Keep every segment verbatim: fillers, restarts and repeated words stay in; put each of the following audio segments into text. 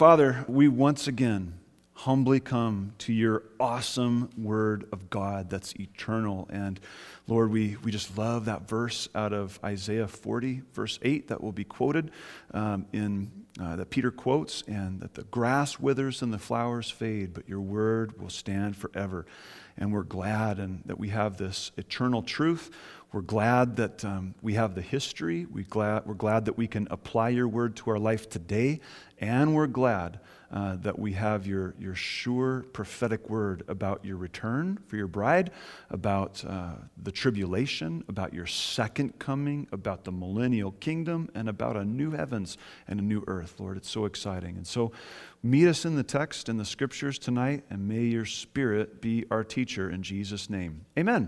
Father, we once again humbly come to your awesome word of God that's eternal. And Lord, we, we just love that verse out of Isaiah forty, verse eight, that will be quoted um, in uh, that Peter quotes, and that the grass withers and the flowers fade, but your word will stand forever. And we're glad and that we have this eternal truth. We're glad that um, we have the history. We glad, we're glad that we can apply your word to our life today. And we're glad uh, that we have your, your sure prophetic word about your return for your bride, about uh, the tribulation, about your second coming, about the millennial kingdom, and about a new heavens and a new earth. Lord, it's so exciting. And so meet us in the text and the scriptures tonight, and may your Spirit be our teacher in Jesus' name. Amen.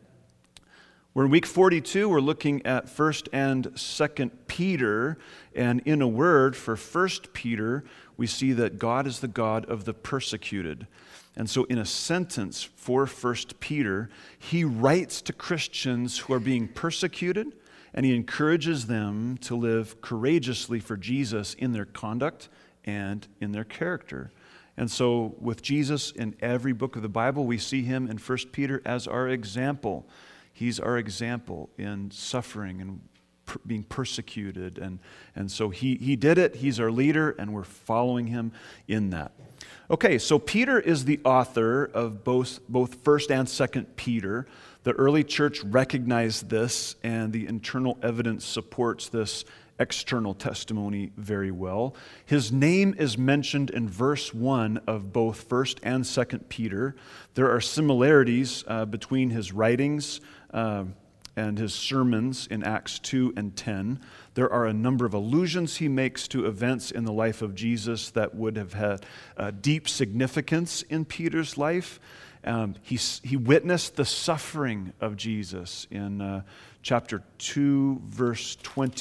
We're in week forty-two. We're looking at First and Second Peter, and in a word, for First Peter, we see that God is the God of the persecuted. And so in a sentence for First Peter, he writes to Christians who are being persecuted, and he encourages them to live courageously for Jesus in their conduct and in their character. And so with Jesus in every book of the Bible, we see him in First Peter as our example. He's our example in suffering and per- being persecuted. And, and so he, he did it. He's our leader, and we're following him in that. Okay, so Peter is the author of both, both First and Second Peter. The early church recognized this, and the internal evidence supports this external testimony very well. His name is mentioned in verse one of both First and Second Peter. There are similarities uh, between his writings uh, and his sermons in Acts two and ten. There are a number of allusions he makes to events in the life of Jesus that would have had uh, deep significance in Peter's life. Um, he, he witnessed the suffering of Jesus in uh, chapter two, verse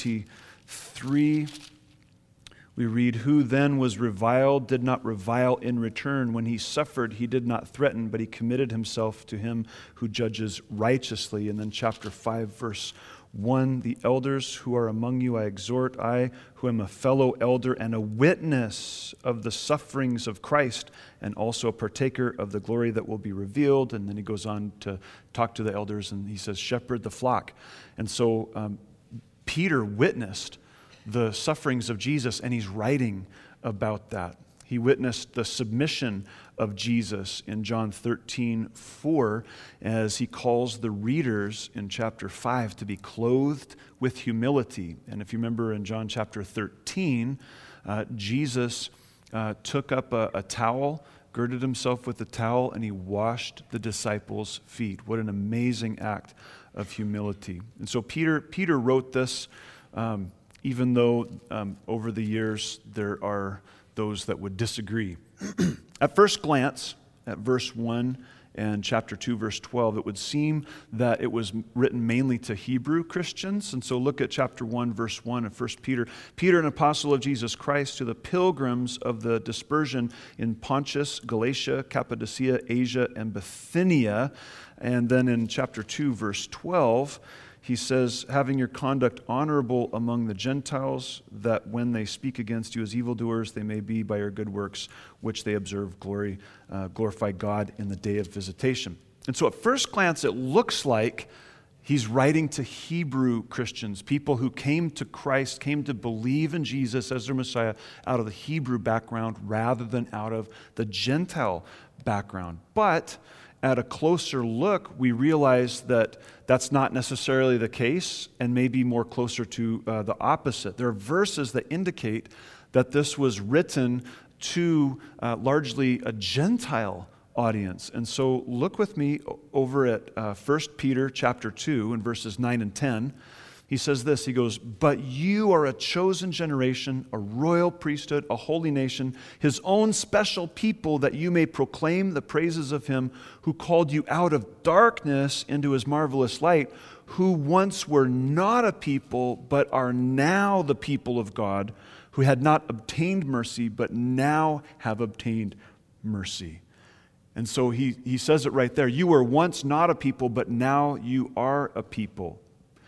twenty-three. We read, "Who then was reviled did not revile in return. When he suffered, he did not threaten, but he committed himself to him who judges righteously." And then chapter five, verse one, "The elders who are among you I exhort, I who am a fellow elder and a witness of the sufferings of Christ, and also a partaker of the glory that will be revealed." And then he goes on to talk to the elders, and he says, "Shepherd the flock." And so um, Peter witnessed the sufferings of Jesus, and he's writing about that. He witnessed the submission of Jesus in John thirteen four, as he calls the readers in chapter five to be clothed with humility. And if you remember in John chapter thirteen, uh, Jesus uh, took up a, a towel, girded himself with the towel, and he washed the disciples' feet. What an amazing act of humility. And so Peter, Peter wrote this um, even though um, over the years there are those that would disagree. At first glance, at verse one and chapter two, verse twelve, it would seem that it was written mainly to Hebrew Christians. And so look at chapter one, verse one of First Peter. "Peter, an apostle of Jesus Christ, to the pilgrims of the dispersion in Pontus, Galatia, Cappadocia, Asia, and Bithynia." And then in chapter two, verse twelve, he says, "Having your conduct honorable among the Gentiles, that when they speak against you as evildoers, they may be by your good works, which they observe, glory, uh, glorify God in the day of visitation." And so at first glance, it looks like he's writing to Hebrew Christians, people who came to Christ, came to believe in Jesus as their Messiah out of the Hebrew background rather than out of the Gentile background. But at a closer look, we realize that that's not necessarily the case, and maybe more closer to uh, the opposite. There are verses that indicate that this was written to uh, largely a Gentile audience. And so look with me over at uh, First Peter chapter two and verses nine and ten. He says this, he goes, "But you are a chosen generation, a royal priesthood, a holy nation, his own special people, that you may proclaim the praises of him who called you out of darkness into his marvelous light, who once were not a people, but are now the people of God, who had not obtained mercy, but now have obtained mercy." And so he, he says it right there. You were once not a people, but now you are a people.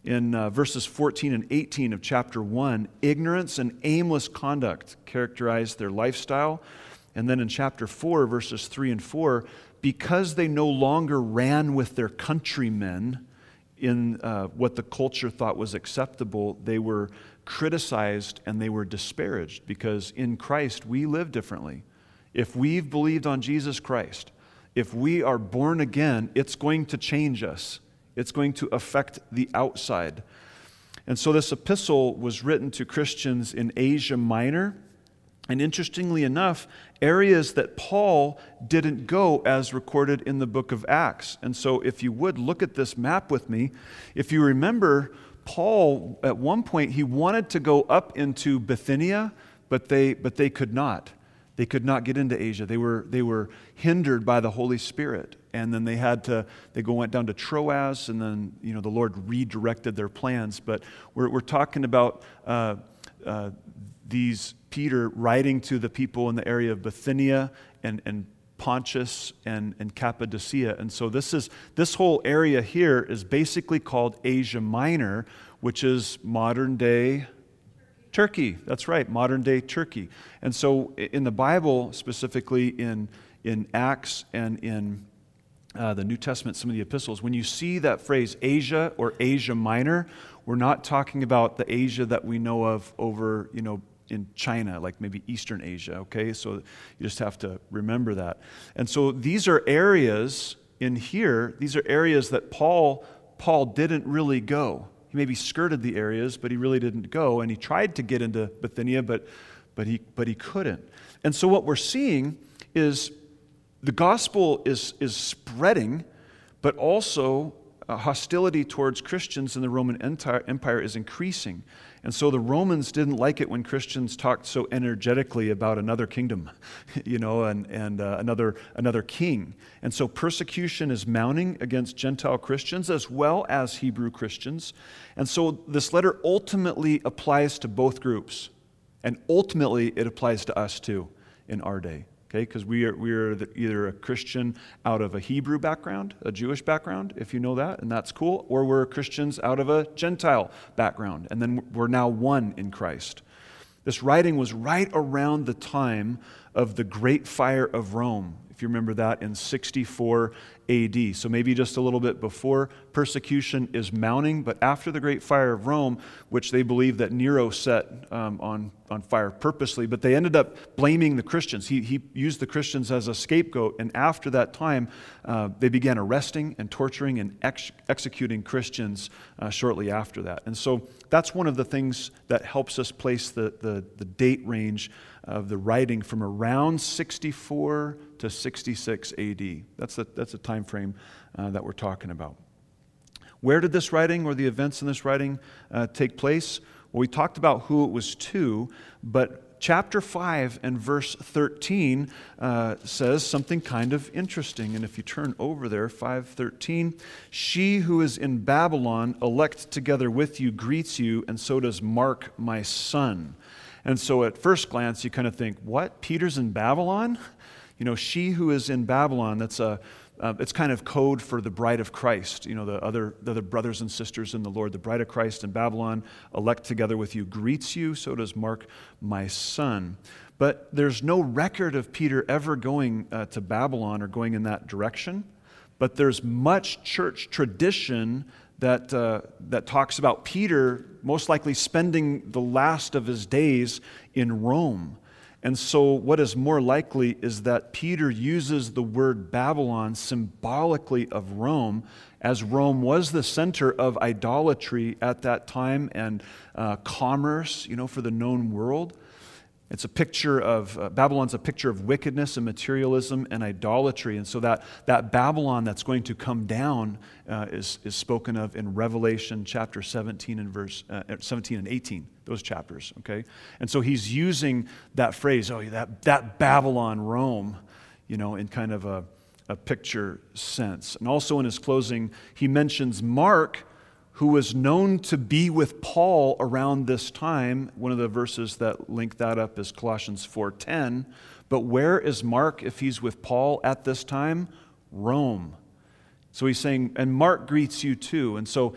In uh, verses fourteen and eighteen of chapter one, ignorance and aimless conduct characterized their lifestyle. And then in chapter four, verses three and four, because they no longer ran with their countrymen in uh, what the culture thought was acceptable, they were criticized and they were disparaged, because in Christ we live differently. If we've believed on Jesus Christ, if we are born again, it's going to change us. It's going to affect the outside. And so this epistle was written to Christians in Asia Minor. And interestingly enough, areas that Paul didn't go as recorded in the book of Acts. And so if you would look at this map with me, if you remember, Paul, at one point, he wanted to go up into Bithynia, but they but they could not. They could not get into Asia. They were they were hindered by the Holy Spirit. And then they had to, they go went down to Troas, and then, you know, the Lord redirected their plans. But we're we're talking about uh, uh, these Peter writing to the people in the area of Bithynia and, and Pontus and, and Cappadocia. And so this is this whole area here is basically called Asia Minor, which is modern day Turkey. That's right, modern day Turkey. And so in the Bible, specifically in, in Acts and in uh, the New Testament, some of the epistles, when you see that phrase Asia or Asia Minor, we're not talking about the Asia that we know of over, you know, in China, like maybe Eastern Asia, okay? So you just have to remember that. And so these are areas in here, these are areas that Paul Paul didn't really go. He maybe skirted the areas, but he really didn't go, and he tried to get into Bithynia, but but he but he couldn't. And so what we're seeing is the gospel is is spreading, but also uh, hostility towards Christians in the Roman Empire, Empire is increasing. And so the Romans didn't like it when Christians talked so energetically about another kingdom, you know, and, and uh, another, another king. And so persecution is mounting against Gentile Christians as well as Hebrew Christians. And so this letter ultimately applies to both groups. And ultimately it applies to us too in our day. Okay, because we are we are the, either a Christian out of a Hebrew background, a Jewish background, if you know that, and that's cool, or we're Christians out of a Gentile background, and then we're now one in Christ. This writing was right around the time of the Great Fire of Rome, if you remember that, in sixty-four A D. So maybe just a little bit before persecution is mounting, but after the Great Fire of Rome, which they believe that Nero set um, on, on fire purposely, but they ended up blaming the Christians. He, he used the Christians as a scapegoat, and after that time, uh, they began arresting and torturing and ex- executing Christians uh, shortly after that. And so that's one of the things that helps us place the, the, the date range of the writing from around sixty-four to sixty-six A D. That's the, that's the time frame uh, that we're talking about. Where did this writing or the events in this writing uh, take place? Well, we talked about who it was to, but chapter five and verse thirteen uh, says something kind of interesting. And if you turn over there, five thirteen, she who is in Babylon, elect together with you, greets you, and so does Mark, my son. And so at first glance, you kind of think, what? Peter's in Babylon? You know, she who is in Babylon, that's a, uh, it's kind of code for the bride of Christ. You know, the other, the other brothers and sisters in the Lord, the bride of Christ in Babylon, elect together with you, greets you, so does Mark, my son. But there's no record of Peter ever going uh, to Babylon or going in that direction. But there's much church tradition that uh, that talks about Peter most likely spending the last of his days in Rome. And so what is more likely is that Peter uses the word Babylon symbolically of Rome, as Rome was the center of idolatry at that time and uh, commerce, you know, for the known world. It's a picture of, uh, Babylon's a picture of wickedness and materialism and idolatry. And so that, that Babylon that's going to come down uh, is, is spoken of in Revelation chapter seventeen and verse uh, seventeen and eighteen, those chapters, okay? And so he's using that phrase, oh, that, that Babylon, Rome, you know, in kind of a, a picture sense. And also in his closing, he mentions Mark, who was known to be with Paul around this time. One of the verses that link that up is Colossians four ten. But where is Mark if he's with Paul at this time? Rome. So he's saying, and Mark greets you too. And so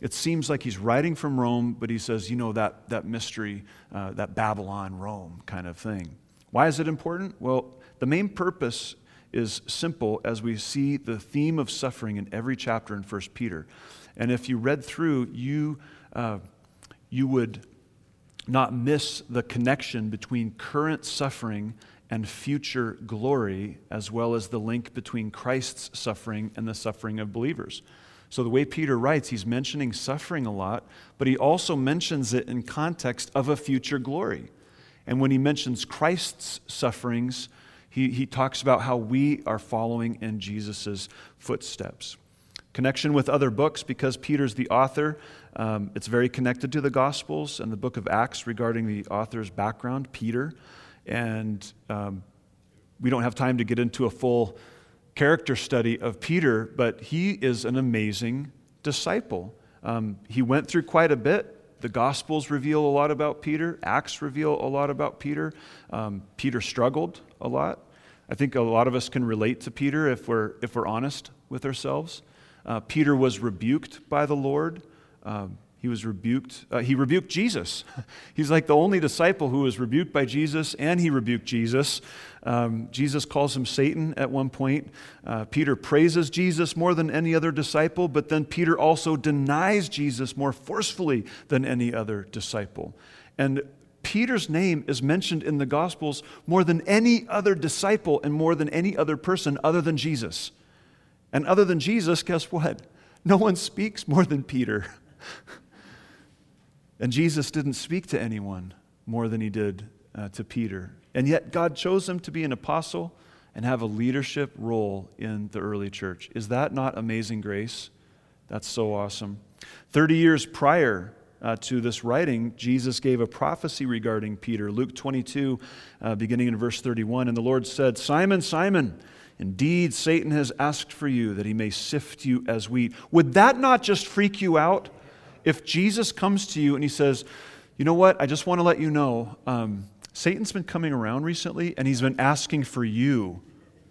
it seems like he's writing from Rome, but he says, you know, that, that mystery, uh, that Babylon, Rome kind of thing. Why is it important? Well, the main purpose is simple as we see the theme of suffering in every chapter in First Peter. And if you read through, you, uh, you would not miss the connection between current suffering and future glory, as well as the link between Christ's suffering and the suffering of believers. So the way Peter writes, he's mentioning suffering a lot, but he also mentions it in context of a future glory. And when he mentions Christ's sufferings, he, he talks about how we are following in Jesus' footsteps. Connection with other books, because Peter's the author, um, it's very connected to the Gospels and the book of Acts regarding the author's background, Peter. And um, we don't have time to get into a full character study of Peter, but he is an amazing disciple. Um, he went through quite a bit. The Gospels reveal a lot about Peter. Acts reveal a lot about Peter. Um, Peter struggled a lot. I think a lot of us can relate to Peter if we're if we're honest with ourselves. Uh, Peter was rebuked by the Lord. Um, he was rebuked. Uh, he rebuked Jesus. He's like the only disciple who was rebuked by Jesus, and he rebuked Jesus. Um, Jesus calls him Satan at one point. Uh, Peter praises Jesus more than any other disciple, but then Peter also denies Jesus more forcefully than any other disciple. And Peter's name is mentioned in the Gospels more than any other disciple and more than any other person other than Jesus. And other than Jesus, guess what? No one speaks more than Peter. And Jesus didn't speak to anyone more than he did uh, to Peter. And yet God chose him to be an apostle and have a leadership role in the early church. Is that not amazing grace? That's so awesome. Thirty years prior uh, to this writing, Jesus gave a prophecy regarding Peter. Luke twenty-two, uh, beginning in verse thirty-one, and the Lord said, Simon, Simon, indeed Satan has asked for you that he may sift you as wheat. Would that not just freak you out? If Jesus comes to you and he says, you know what, I just want to let you know, um, Satan's been coming around recently and he's been asking for you.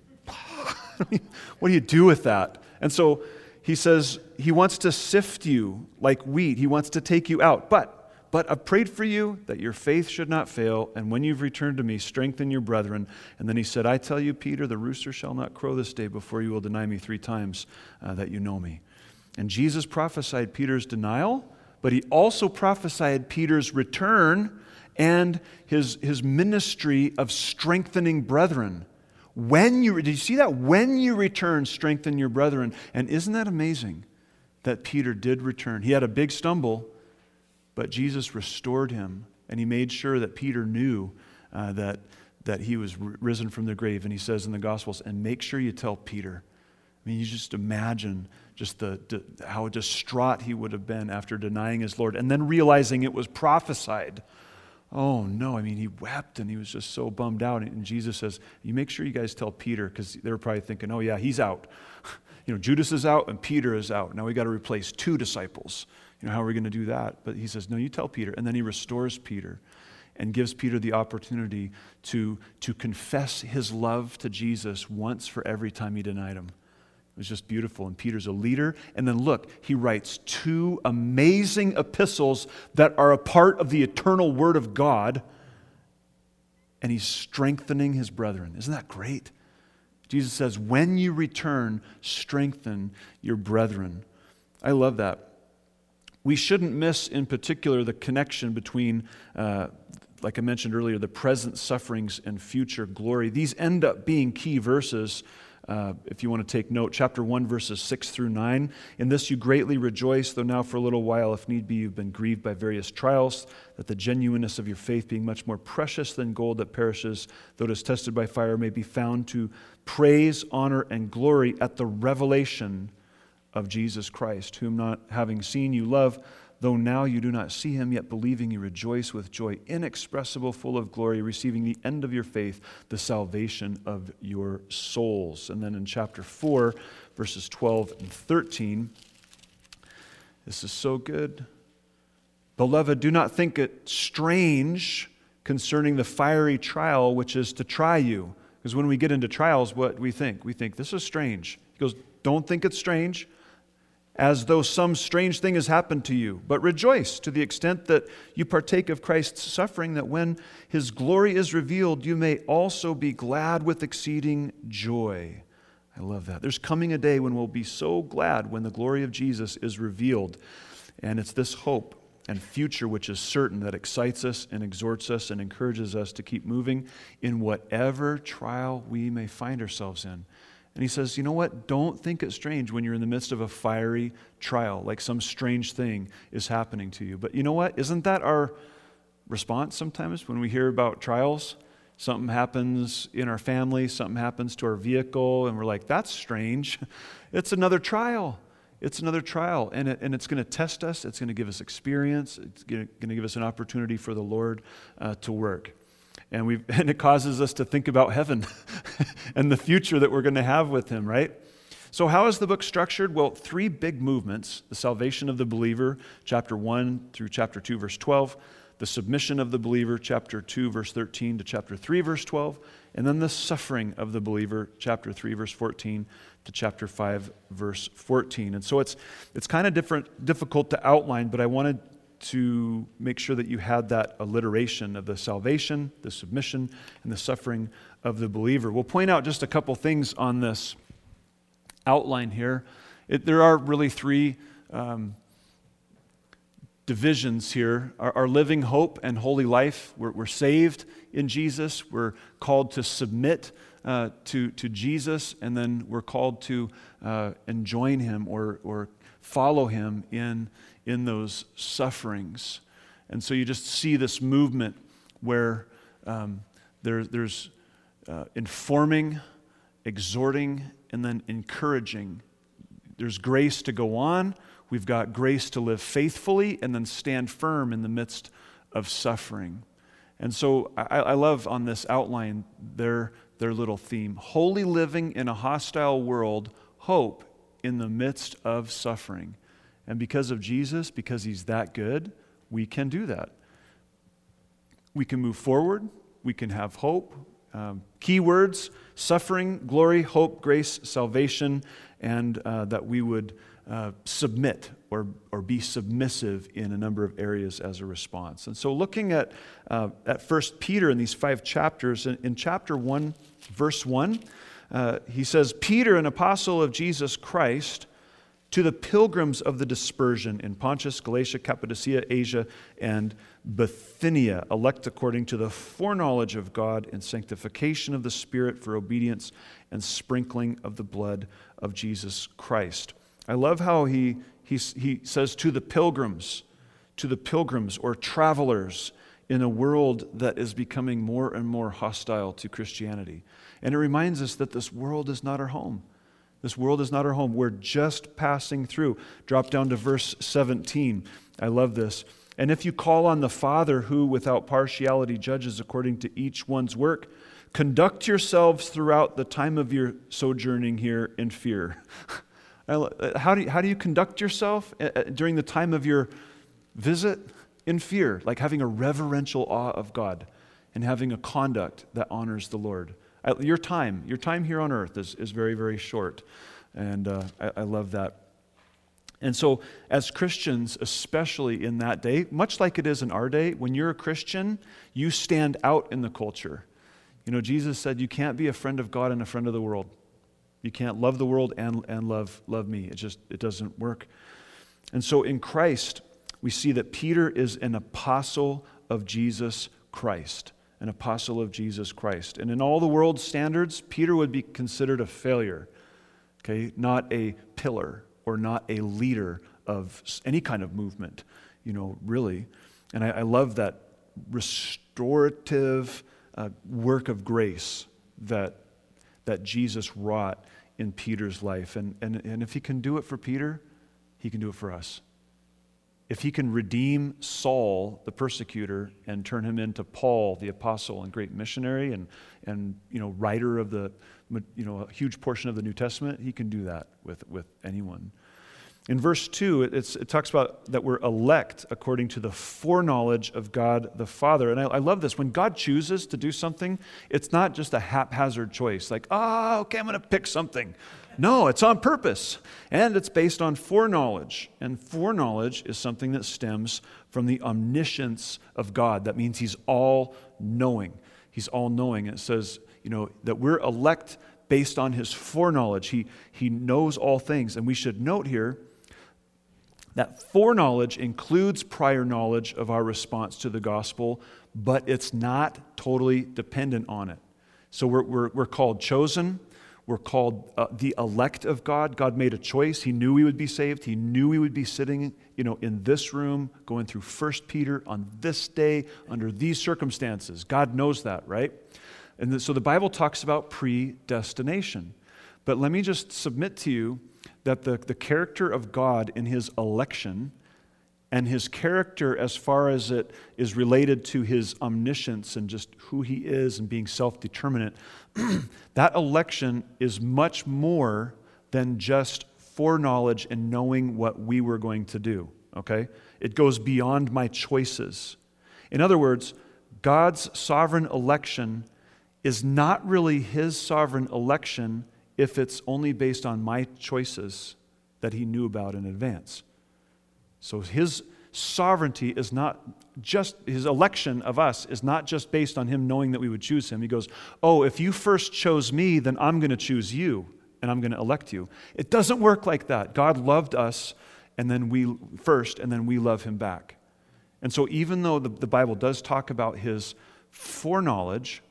What do you do with that? And so he says he wants to sift you like wheat. He wants to take you out. But, but I've prayed for you that your faith should not fail, and when you've returned to me, strengthen your brethren. And then he said, I tell you, Peter, the rooster shall not crow this day before you will deny me three times uh, that you know me. And Jesus prophesied Peter's denial, but he also prophesied Peter's return and his, his ministry of strengthening brethren. When you, did you see that? When you return, strengthen your brethren. And isn't that amazing that Peter did return? He had a big stumble, but Jesus restored him, and he made sure that Peter knew uh, that, that he was risen from the grave. And he says in the Gospels, and make sure you tell Peter. I mean, you just imagine just the, the how distraught he would have been after denying his Lord and then realizing it was prophesied. Oh, no. I mean, he wept and he was just so bummed out. And Jesus says, you make sure you guys tell Peter, because they were probably thinking, oh, yeah, he's out. You know, Judas is out and Peter is out. Now we got to replace two disciples. You know, how are we going to do that? But he says, no, you tell Peter. And then he restores Peter and gives Peter the opportunity to, to confess his love to Jesus once for every time he denied him. It was just beautiful. And Peter's a leader. And then look, he writes two amazing epistles that are a part of the eternal Word of God. And he's strengthening his brethren. Isn't that great? Jesus says, when you return, strengthen your brethren. I love that. We shouldn't miss in particular the connection between, uh, like I mentioned earlier, the present sufferings and future glory. These end up being key verses. Uh, if you want to take note, chapter one, verses six through nine. In this you greatly rejoice, though now for a little while, if need be, you've been grieved by various trials, that the genuineness of your faith, being much more precious than gold that perishes, though it is tested by fire, may be found to praise, honor, and glory at the revelation of Jesus Christ, whom not having seen you love, though now you do not see him, yet believing you rejoice with joy inexpressible, full of glory, receiving the end of your faith, the salvation of your souls. And then in chapter four, verses twelve and thirteen, this is so good. Beloved, do not think it strange concerning the fiery trial which is to try you. Because when we get into trials, what do we think? We think, this is strange. He goes, don't think it's strange. as though some strange thing has happened to you, but rejoice to the extent that you partake of Christ's suffering, that when his glory is revealed, you may also be glad with exceeding joy. I love that. There's coming a day when we'll be so glad when the glory of Jesus is revealed. And it's this hope and future which is certain that excites us and exhorts us and encourages us to keep moving in whatever trial we may find ourselves in. And he says, you know what? Don't think it strange when you're in the midst of a fiery trial, like some strange thing is happening to you. But you know what? Isn't that our response sometimes when we hear about trials? Something happens in our family, something happens to our vehicle, and we're like, that's strange. It's another trial. It's another trial, and, it, and it's going to test us. It's going to give us experience. It's going to give us an opportunity for the Lord uh, to work. And we and it causes us to think about heaven and the future that we're going to have with him, right? So how is the book structured? Well, three big movements: the salvation of the believer, chapter one through chapter two, verse twelve, the submission of the believer, chapter two, verse thirteen to chapter three, verse twelve, and then the suffering of the believer, chapter three, verse fourteen to chapter five, verse fourteen. And so it's it's kind of different, difficult to outline, but I wanted to make sure that you had that alliteration of the salvation, the submission, and the suffering of the believer. We'll point out just a couple things on this outline here. It, there are really three um, divisions here. Our, our living hope and holy life. We're, we're saved in Jesus. We're called to submit uh, to, to Jesus, and then we're called to uh, enjoin him or, or follow him in in those sufferings. And so you just see this movement where um, there, there's uh, informing, exhorting, and then encouraging. There's grace to go on. We've got grace to live faithfully and then stand firm in the midst of suffering. And so I, I love on this outline their, their little theme. Holy living in a hostile world, hope in the midst of suffering. And because of Jesus, because he's that good, we can do that. We can move forward. We can have hope. Um, key words: suffering, glory, hope, grace, salvation, and uh, that we would uh, submit or, or be submissive in a number of areas as a response. And so looking at, uh, at First Peter in these five chapters, in, in chapter one, verse one, uh, he says, Peter, an apostle of Jesus Christ, to the pilgrims of the dispersion in Pontus, Galatia, Cappadocia, Asia, and Bithynia, elect according to the foreknowledge of God and sanctification of the Spirit for obedience and sprinkling of the blood of Jesus Christ. I love how he, he, he says to the pilgrims, to the pilgrims or travelers in a world that is becoming more and more hostile to Christianity. And it reminds us that this world is not our home. This world is not our home. We're just passing through. Drop down to verse seventeen. I love this. And if you call on the Father who without partiality judges according to each one's work, conduct yourselves throughout the time of your sojourning here in fear. How do you, how do you conduct yourself during the time of your visit? In fear, like having a reverential awe of God and having a conduct that honors the Lord. Your time, your time here on earth is, is very, very short. And uh, I, I love that. And so as Christians, especially in that day, much like it is in our day, when you're a Christian, you stand out in the culture. You know, Jesus said you can't be a friend of God and a friend of the world. You can't love the world and, and love, love me. It just, it doesn't work. And so in Christ, we see that Peter is an apostle of Jesus Christ. An apostle of Jesus Christ. And in all the world's standards, Peter would be considered a failure, okay? Not a pillar or not a leader of any kind of movement, you know, really. And I, I love that restorative uh, work of grace that, that Jesus wrought in Peter's life. And, and, and if he can do it for Peter, he can do it for us. If he can redeem Saul, the persecutor, and turn him into Paul, the apostle and great missionary and, and you know, writer of the, you know, a huge portion of the New Testament, he can do that with, with anyone. In verse two, it, it's, it talks about that we're elect according to the foreknowledge of God the Father. And I, I love this. When God chooses to do something, it's not just a haphazard choice, like, oh, okay, I'm going to pick something. No, it's on purpose. And it's based on foreknowledge. And foreknowledge is something that stems from the omniscience of God. That means he's all-knowing. He's all-knowing. It says, you know, that we're elect based on his foreknowledge. He, he knows all things. And we should note here that foreknowledge includes prior knowledge of our response to the gospel, but it's not totally dependent on it. So we're, we're, we're called chosen. We're called uh, the elect of God. God made a choice. He knew we would be saved. He knew we would be sitting, you know, in this room, going through First Peter on this day, under these circumstances. God knows that, right? And the, so the Bible talks about predestination. But let me just submit to you that the, the character of God in his election and his character as far as it is related to his omniscience and just who he is and being self-determinate, that election is much more than just foreknowledge and knowing what we were going to do, okay? It goes beyond my choices. In other words, God's sovereign election is not really his sovereign election if it's only based on my choices that he knew about in advance. So his sovereignty is not just, his election of us is not just based on him knowing that we would choose him. He goes, oh, if you first chose me, then I'm going to choose you, and I'm going to elect you. It doesn't work like that. God loved us and then we first, and then we love him back. And so even though the, the Bible does talk about his foreknowledge,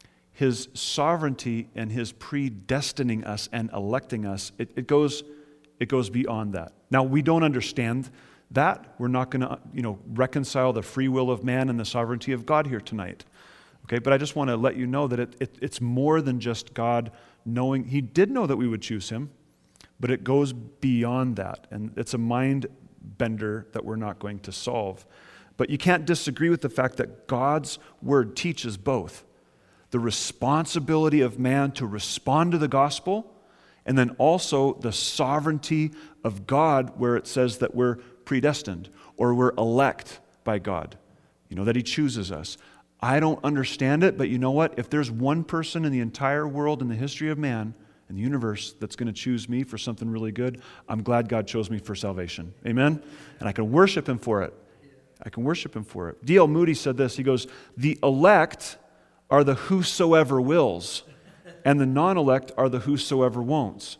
his sovereignty and his predestining us and electing us, it, it goes it goes beyond that. Now, we don't understand that. We're not going to, you know, reconcile the free will of man and the sovereignty of God here tonight. Okay, but I just want to let you know that it, it, it's more than just God knowing. He did know that we would choose him, but it goes beyond that. And it's a mind bender that we're not going to solve. But you can't disagree with the fact that God's word teaches both the responsibility of man to respond to the gospel, and then also the sovereignty of God, where it says that we're predestined or we're elect by God, you know, that he chooses us. I don't understand it, but you know what? If there's one person in the entire world, in the history of man, in the universe, that's going to choose me for something really good, I'm glad God chose me for salvation. Amen? And I can worship him for it. I can worship him for it. D L Moody said this. He goes, the elect are the whosoever wills, and the non-elect are the whosoever won'ts.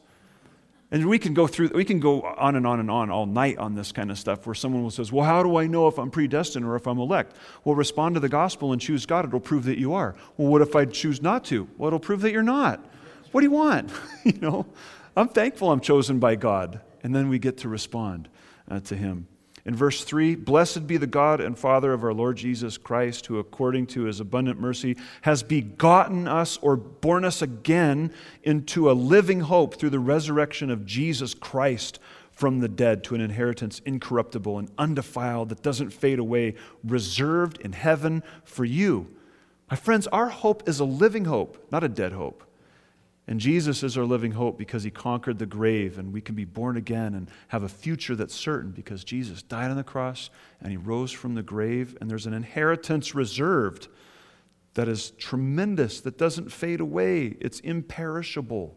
And we can go through, we can go on and on and on all night on this kind of stuff, where someone will says, well, how do I know if I'm predestined or if I'm elect? Well, respond to the gospel and choose God. It'll prove that you are. Well, what if I choose not to? Well, it'll prove that you're not. What do you want? You know, I'm thankful I'm chosen by God. And then we get to respond uh, to him. In verse three, blessed be the God and Father of our Lord Jesus Christ, who according to his abundant mercy has begotten us or born us again into a living hope through the resurrection of Jesus Christ from the dead to an inheritance incorruptible and undefiled that doesn't fade away, reserved in heaven for you. My friends, our hope is a living hope, not a dead hope. And Jesus is our living hope because he conquered the grave, and we can be born again and have a future that's certain because Jesus died on the cross and he rose from the grave, and there's an inheritance reserved that is tremendous, that doesn't fade away. It's imperishable.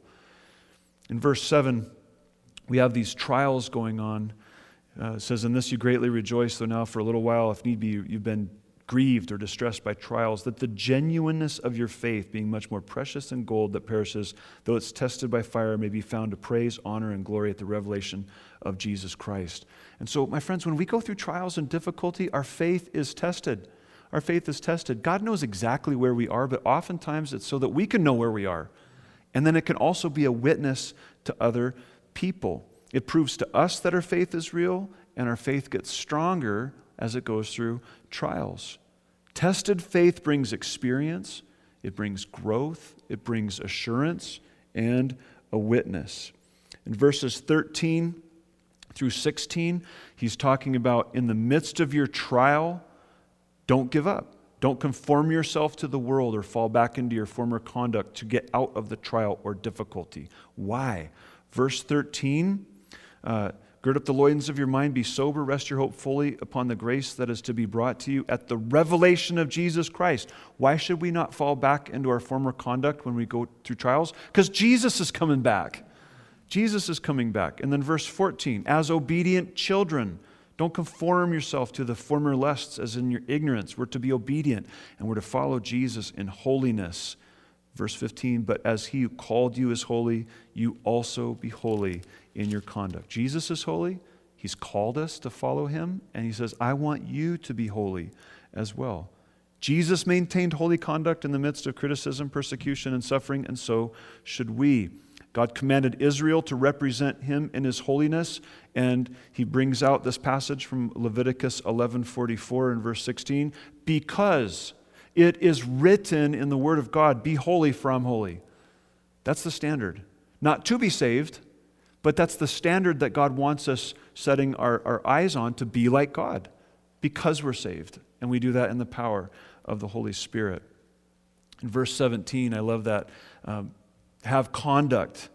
In verse seven, we have these trials going on. Uh, it says, in this you greatly rejoice, though now for a little while, if need be, you've been grieved or distressed by trials, that the genuineness of your faith, being much more precious than gold that perishes, though it's tested by fire, may be found to praise, honor, and glory at the revelation of Jesus Christ. And so, my friends, when we go through trials and difficulty, our faith is tested. Our faith is tested. God knows exactly where we are, but oftentimes it's so that we can know where we are. And then it can also be a witness to other people. It proves to us that our faith is real, and our faith gets stronger as it goes through trials. Tested faith brings experience, it brings growth, it brings assurance, and a witness. In verses thirteen through sixteen, he's talking about in the midst of your trial, don't give up. Don't conform yourself to the world or fall back into your former conduct to get out of the trial or difficulty. Why? Verse thirteen, uh, gird up the loins of your mind, be sober, rest your hope fully upon the grace that is to be brought to you at the revelation of Jesus Christ. Why should we not fall back into our former conduct when we go through trials? Because Jesus is coming back. Jesus is coming back. And then verse fourteen, as obedient children, don't conform yourself to the former lusts as in your ignorance. We're to be obedient, and we're to follow Jesus in holiness. Verse fifteen, but as he who called you is holy, you also be holy in your conduct. Jesus is holy. He's called us to follow him, and he says, I want you to be holy as well. Jesus maintained holy conduct in the midst of criticism, persecution, and suffering, and so should we. God commanded Israel to represent him in his holiness, and he brings out this passage from Leviticus eleven forty-four in verse sixteen, because it is written in the Word of God, be holy for I'm holy. That's the standard. Not to be saved, but that's the standard that God wants us setting our, our eyes on, to be like God, because we're saved. And we do that in the power of the Holy Spirit. In verse seventeen, I love that. Um, have conduct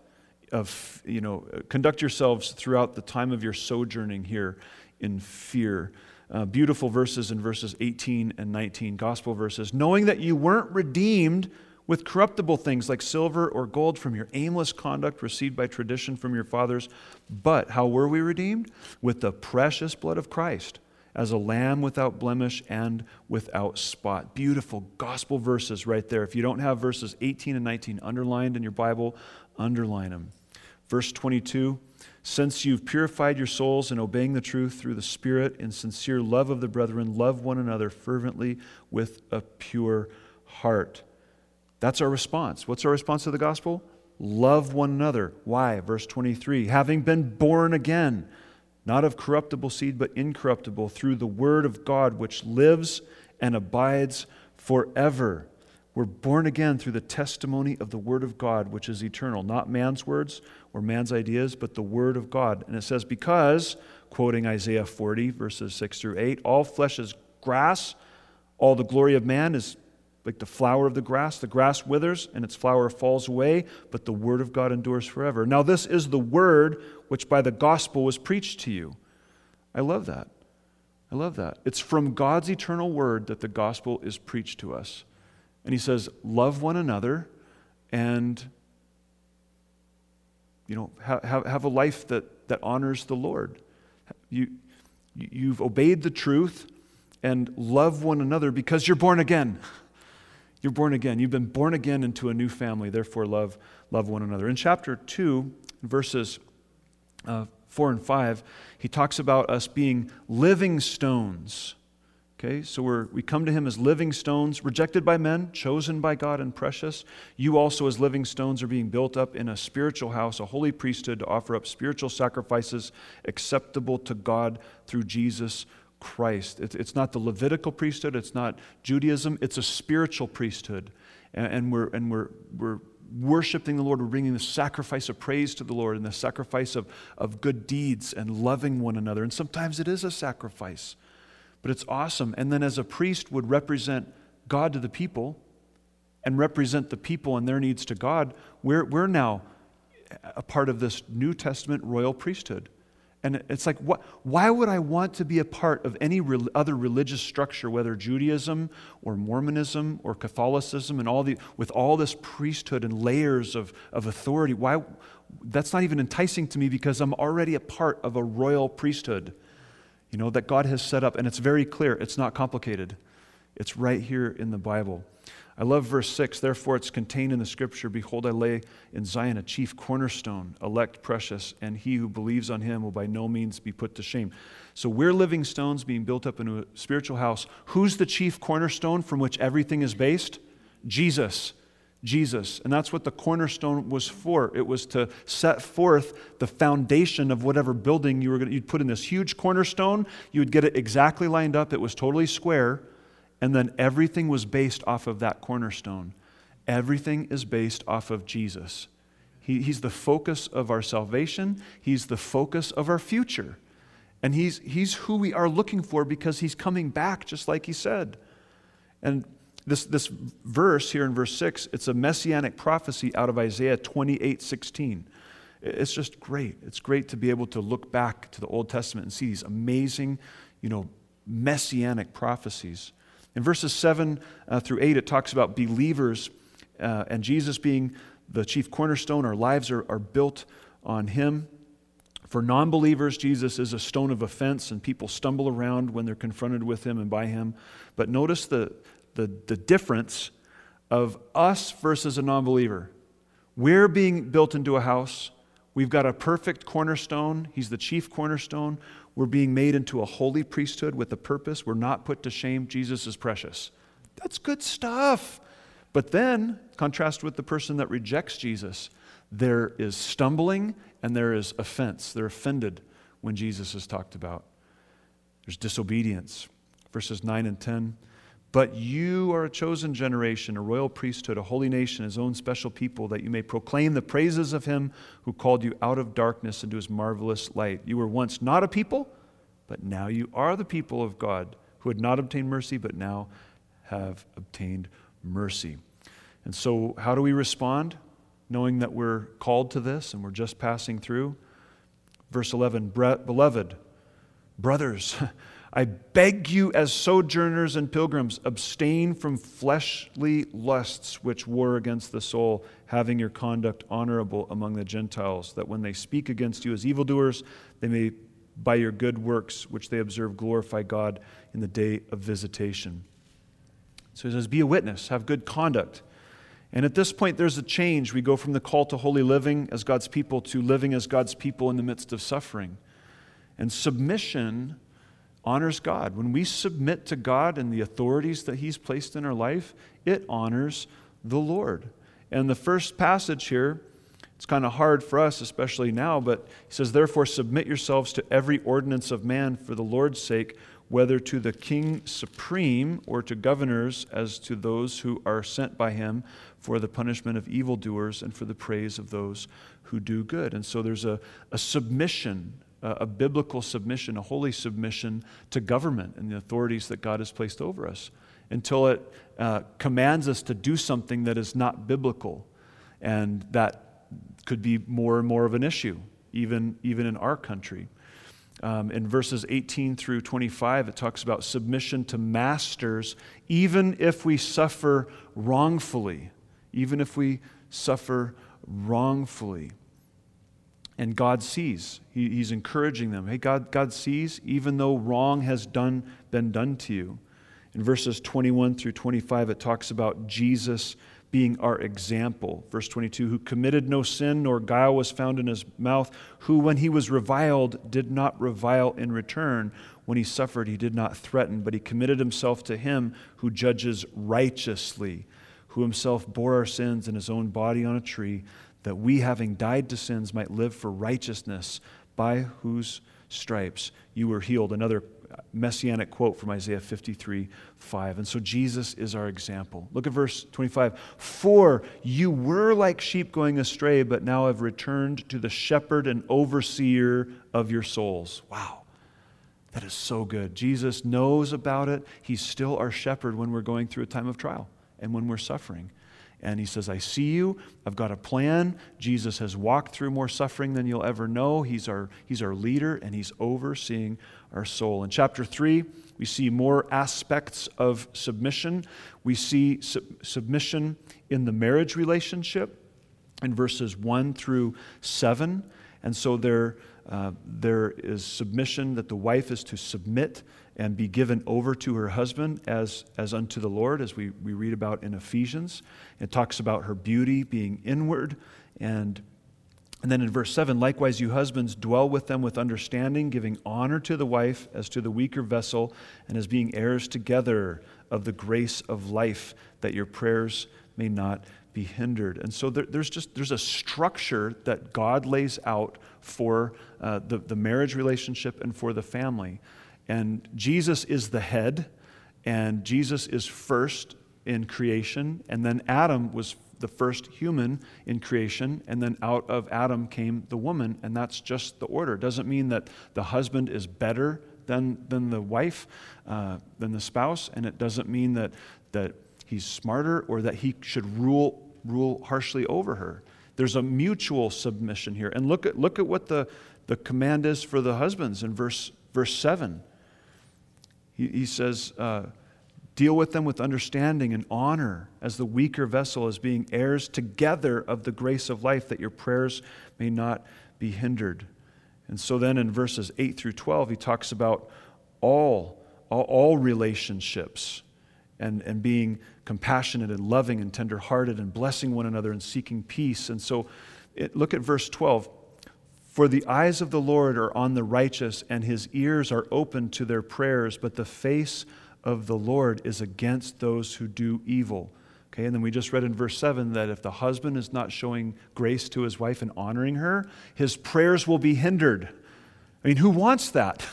of, you know, conduct yourselves throughout the time of your sojourning here in fear. Uh, beautiful verses in verses eighteen and nineteen, gospel verses. Knowing that you weren't redeemed with corruptible things like silver or gold from your aimless conduct received by tradition from your fathers, but how were we redeemed? With the precious blood of Christ, as a lamb without blemish and without spot. Beautiful gospel verses right there. If you don't have verses eighteen and nineteen underlined in your Bible, underline them. Verse twenty-two, since you've purified your souls in obeying the truth through the Spirit in sincere love of the brethren, love one another fervently with a pure heart. That's our response. What's our response to the gospel? Love one another. Why? Verse twenty-three, having been born again, not of corruptible seed, but incorruptible, through the word of God, which lives and abides forever. We're born again through the testimony of the word of God, which is eternal. Not man's words or man's ideas, but the word of God. And it says, because, quoting Isaiah forty, verses six through eight, all flesh is grass, all the glory of man is like the flower of the grass. The grass withers and its flower falls away, but the word of God endures forever. Now this is the word which by the gospel was preached to you. I love that. I love that. It's from God's eternal word that the gospel is preached to us. And he says, love one another and, you know, have, have a life that, that honors the Lord. You, you've obeyed the truth and love one another because you're born again. You're born again. You've been born again into a new family. Therefore, love, love one another. In chapter two, verses uh, four and five, he talks about us being living stones. Okay, so we're, we come to him as living stones, rejected by men, chosen by God and precious. You also as living stones are being built up in a spiritual house, a holy priesthood to offer up spiritual sacrifices acceptable to God through Jesus Christ. It's, it's not the Levitical priesthood, it's not Judaism, it's a spiritual priesthood. And, and, we're, and we're, we're worshiping the Lord, we're bringing the sacrifice of praise to the Lord and the sacrifice of, of good deeds and loving one another. And sometimes it is a sacrifice. But it's awesome. And then as a priest would represent God to the people and represent the people and their needs to God, we're, we're now a part of this New Testament royal priesthood. And it's like, what, why would I want to be a part of any re- other religious structure, whether Judaism or Mormonism or Catholicism, and all the with all this priesthood and layers of, of authority? Why? That's not even enticing to me because I'm already a part of a royal priesthood. You know, that God has set up, and it's very clear. It's not complicated. It's right here in the Bible. I love verse six. Therefore, it's contained in the scripture, behold, I lay in Zion a chief cornerstone, elect, precious, and he who believes on him will by no means be put to shame. So we're living stones being built up into a spiritual house. Who's the chief cornerstone from which everything is based? Jesus. Jesus. And that's what the cornerstone was for. It was to set forth the foundation of whatever building you were going to, you'd put in this huge cornerstone, you would get it exactly lined up, it was totally square, and then everything was based off of that cornerstone. Everything is based off of Jesus. He, he's the focus of our salvation. He's the focus of our future. And he's, he's who we are looking for because he's coming back, just like he said. And This, this verse here in verse six, it's a messianic prophecy out of Isaiah twenty-eight sixteen. It's just great. It's great to be able to look back to the Old Testament and see these amazing, you know, messianic prophecies. In verses seven uh, through eight, it talks about believers uh, and Jesus being the chief cornerstone. Our lives are, are built on him. For non-believers, Jesus is a stone of offense, and people stumble around when they're confronted with him and by him. But notice the, the, the difference of us versus a non-believer. We're being built into a house. We've got a perfect cornerstone. He's the chief cornerstone. We're being made into a holy priesthood with a purpose. We're not put to shame. Jesus is precious. That's good stuff. But then, contrast with the person that rejects Jesus, there is stumbling and there is offense. They're offended when Jesus is talked about. There's disobedience. Verses nine and ten. But you are a chosen generation, a royal priesthood, a holy nation, his own special people, that you may proclaim the praises of him who called you out of darkness into his marvelous light. You were once not a people, but now you are the people of God, who had not obtained mercy, but now have obtained mercy. And so how do we respond, knowing that we're called to this and we're just passing through? Verse eleven, beloved, brothers, I beg you as sojourners and pilgrims, abstain from fleshly lusts which war against the soul, having your conduct honorable among the Gentiles, that when they speak against you as evildoers, they may, by your good works which they observe, glorify God in the day of visitation. So he says, be a witness, have good conduct. And at this point, there's a change. We go from the call to holy living as God's people to living as God's people in the midst of suffering. And submission honors God. When we submit to God and the authorities that he's placed in our life, it honors the Lord. And the first passage here, it's kind of hard for us, especially now, but he says, therefore submit yourselves to every ordinance of man for the Lord's sake, whether to the king supreme or to governors, as to those who are sent by him for the punishment of evildoers and for the praise of those who do good. And so there's a, a submission, a biblical submission, a holy submission to government and the authorities that God has placed over us, until it uh, commands us to do something that is not biblical. And that could be more and more of an issue, even, even in our country. Um, in verses eighteen through twenty-five, it talks about submission to masters, even if we suffer wrongfully, even if we suffer wrongfully. And God sees. He, he's encouraging them. Hey, God, God sees, even though wrong has done been done to you. In verses twenty-one through twenty-five, it talks about Jesus being our example. Verse twenty-two, who committed no sin, nor guile was found in his mouth, who, when he was reviled, did not revile in return. When he suffered, he did not threaten, but he committed himself to him who judges righteously, who himself bore our sins in his own body on a tree, that we, having died to sins, might live for righteousness, by whose stripes you were healed. Another messianic quote from Isaiah fifty-three five. And so Jesus is our example. Look at verse twenty-five. For you were like sheep going astray, but now have returned to the shepherd and overseer of your souls. Wow. That is so good. Jesus knows about it. He's still our shepherd when we're going through a time of trial and when we're suffering. And he says, I see you. I've got a plan. Jesus has walked through more suffering than you'll ever know. He's our, he's our leader, and he's overseeing our soul. In chapter three, we see more aspects of submission. We see sub- submission in the marriage relationship in verses one through seven. And so there, uh, there is submission that the wife is to submit and be given over to her husband as, as unto the Lord, as we, we read about in Ephesians. It talks about her beauty being inward. And, and then in verse seven, likewise you husbands dwell with them with understanding, giving honor to the wife as to the weaker vessel, and as being heirs together of the grace of life, that your prayers may not be hindered. And so there, there's just there's a structure that God lays out for uh, the, the marriage relationship and for the family. And Jesus is the head, and Jesus is first in creation, and then Adam was the first human in creation, and then out of Adam came the woman, and that's just the order. It doesn't mean that the husband is better than, than the wife, uh, than the spouse, and it doesn't mean that, that he's smarter or that he should rule, rule harshly over her. There's a mutual submission here. And look at, look at what the, the command is for the husbands in verse, verse seven. He, he says, uh, deal with them with understanding and honor as the weaker vessel, as being heirs together of the grace of life, that your prayers may not be hindered. And so then in verses eight through twelve, he talks about all, all, all relationships and, and being compassionate and loving and tenderhearted and blessing one another and seeking peace. And so it, look at verse twelve. For the eyes of the Lord are on the righteous, and his ears are open to their prayers, but the face of the Lord is against those who do evil. Okay, and then we just read in verse seven that if the husband is not showing grace to his wife and honoring her, his prayers will be hindered. I mean, who wants that?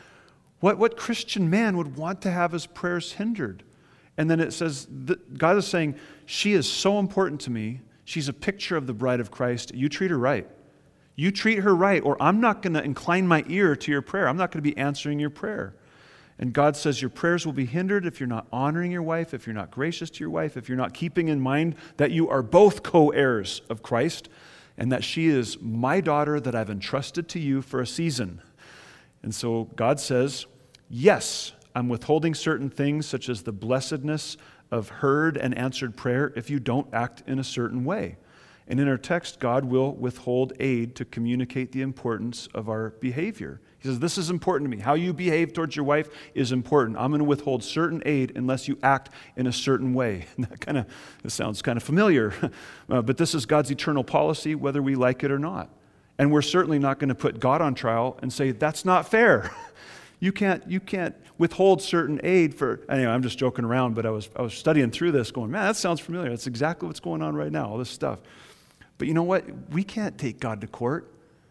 What, what Christian man would want to have his prayers hindered? And then it says, that God is saying, she is so important to me. She's a picture of the bride of Christ. You treat her right. You treat her right, or I'm not going to incline my ear to your prayer. I'm not going to be answering your prayer. And God says your prayers will be hindered if you're not honoring your wife, if you're not gracious to your wife, if you're not keeping in mind that you are both co-heirs of Christ and that she is my daughter that I've entrusted to you for a season. And so God says, yes, I'm withholding certain things such as the blessedness of heard and answered prayer if you don't act in a certain way. And in our text, God will withhold aid to communicate the importance of our behavior. He says, this is important to me. How you behave towards your wife is important. I'm going to withhold certain aid unless you act in a certain way. And that kind of that sounds kind of familiar. uh, but this is God's eternal policy, whether we like it or not. And we're certainly not going to put God on trial and say, that's not fair. you can't, you can't withhold certain aid for, anyway, I'm just joking around, but I was, I was studying through this going, man, that sounds familiar. That's exactly what's going on right now, all this stuff. But you know what? We can't take God to court.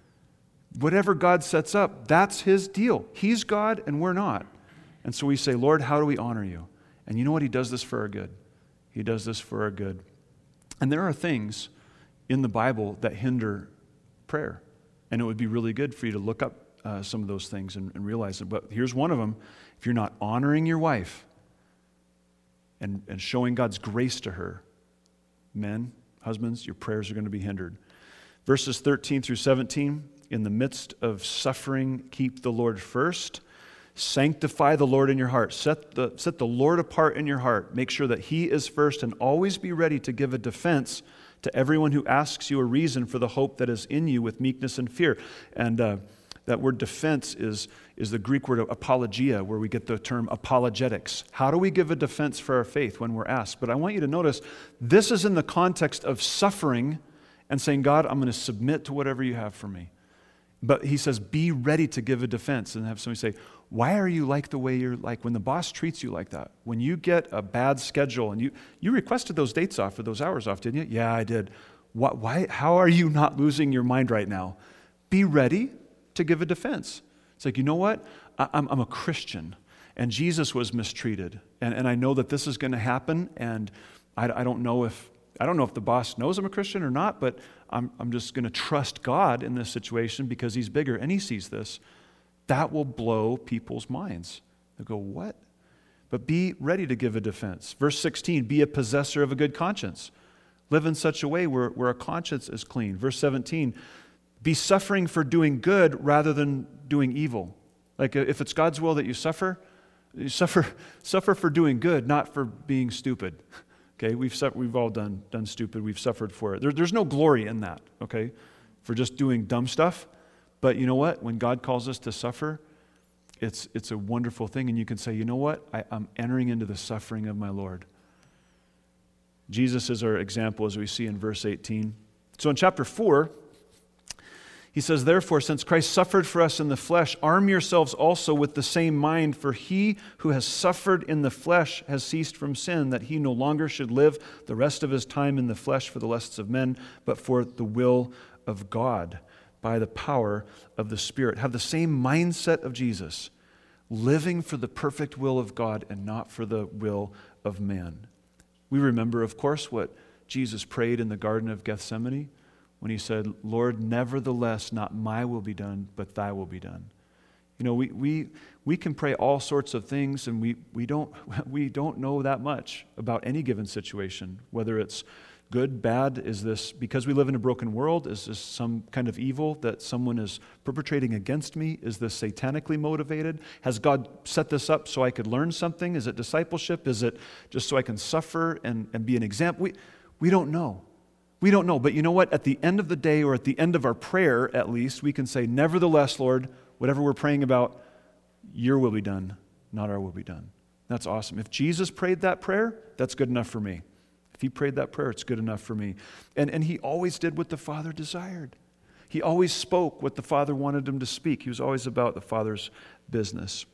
Whatever God sets up, that's his deal. He's God and we're not. And so we say, Lord, how do we honor you? And you know what? He does this for our good. He does this for our good. And there are things in the Bible that hinder prayer. And it would be really good for you to look up uh, some of those things and, and realize it. But here's one of them. If you're not honoring your wife and, and showing God's grace to her, men, husbands, your prayers are going to be hindered. Verses thirteen through seventeen, in the midst of suffering, keep the Lord first. Sanctify the Lord in your heart. Set the, set the Lord apart in your heart. Make sure that he is first, and always be ready to give a defense to everyone who asks you a reason for the hope that is in you with meekness and fear. And uh, that word defense is, is the Greek word apologia, where we get the term apologetics. How do we give a defense for our faith when we're asked? But I want you to notice, this is in the context of suffering and saying, God, I'm going to submit to whatever you have for me. But he says, be ready to give a defense. And have somebody say, why are you like the way you're like? When the boss treats you like that, when you get a bad schedule, and you, you requested those dates off or those hours off, didn't you? Yeah, I did. Why, why, how are you not losing your mind right now? Be ready to give a defense. It's like, you know what? I, I'm, I'm a Christian, and Jesus was mistreated. And, and I know that this is going to happen, and I, I don't know if I don't know if the boss knows I'm a Christian or not, but I'm, I'm just going to trust God in this situation because he's bigger and he sees this. That will blow people's minds. They'll go, what? But be ready to give a defense. Verse sixteen, be a possessor of a good conscience. Live in such a way where, where a conscience is clean. Verse seventeen, be suffering for doing good rather than doing evil. Like if it's God's will that you suffer, you suffer, suffer for doing good, not for being stupid. Okay, we've suffered, we've all done done stupid. We've suffered for it. There, there's no glory in that, okay, for just doing dumb stuff. But you know what? When God calls us to suffer, it's it's a wonderful thing. And you can say, you know what? I, I'm entering into the suffering of my Lord. Jesus is our example, as we see in verse eighteen. So in chapter four, he says, therefore, since Christ suffered for us in the flesh, arm yourselves also with the same mind, for he who has suffered in the flesh has ceased from sin, that he no longer should live the rest of his time in the flesh for the lusts of men, but for the will of God, by the power of the Spirit. Have the same mindset of Jesus, living for the perfect will of God and not for the will of man. We remember, of course, what Jesus prayed in the Garden of Gethsemane, when he said, Lord, nevertheless, not my will be done, but thy will be done. You know, we we we can pray all sorts of things, and we we don't we don't know that much about any given situation, whether it's good, bad. Is this because we live in a broken world? Is this some kind of evil that someone is perpetrating against me? Is this satanically motivated? Has God set this up so I could learn something? Is it discipleship? Is it just so I can suffer and, and be an example? We we don't know. We don't know. But you know what? At the end of the day, or at the end of our prayer, at least, we can say, nevertheless, Lord, whatever we're praying about, your will be done, not our will be done. That's awesome. If Jesus prayed that prayer, that's good enough for me. If he prayed that prayer, it's good enough for me. And, and he always did what the Father desired. He always spoke what the Father wanted him to speak. He was always about the Father's business.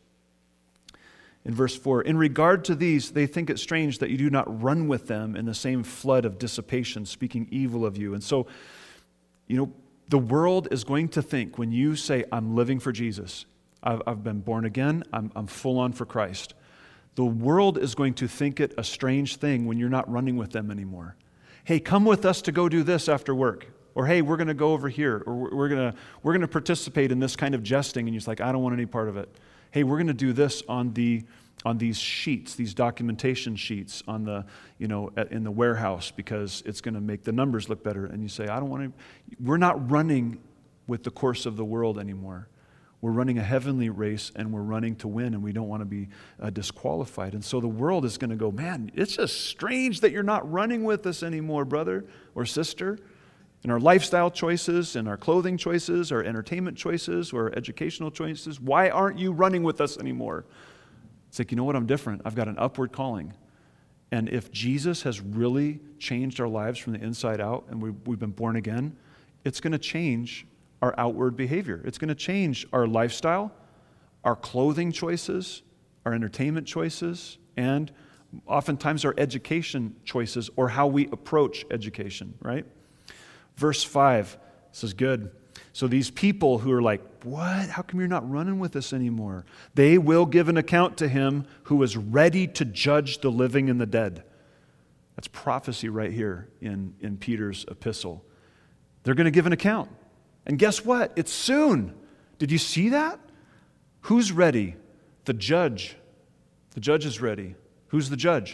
In verse four, in regard to these, they think it strange that you do not run with them in the same flood of dissipation, speaking evil of you. And so, you know, the world is going to think when you say, I'm living for Jesus, I've, I've been born again, I'm, I'm full on for Christ. The world is going to think it a strange thing when you're not running with them anymore. Hey, come with us to go do this after work. Or, hey, we're going to go over here. Or, we're going to we're going to participate in this kind of jesting. And you're just like, I don't want any part of it. Hey, we're going to do this on the on these sheets, these documentation sheets on the, you know, at, in the warehouse because it's going to make the numbers look better. And you say, I don't want to. We're not running with the course of the world anymore. We're running a heavenly race, and we're running to win, and we don't want to be uh, disqualified. And so the world is going to go, man, it's just strange that you're not running with us anymore, brother or sister. In our lifestyle choices, in our clothing choices, our entertainment choices, or our educational choices, why aren't you running with us anymore? It's like, you know what, I'm different. I've got an upward calling. And if Jesus has really changed our lives from the inside out, and we, we've been born again, it's going to change our outward behavior. It's going to change our lifestyle, our clothing choices, our entertainment choices, and oftentimes our education choices or how we approach education, right? Verse five, this is good. So these people who are like, what? How come you're not running with us anymore? They will give an account to him who is ready to judge the living and the dead. That's prophecy right here in, in Peter's epistle. They're going to give an account. And guess what? It's soon. Did you see that? Who's ready? The judge. The judge is ready. Who's the judge?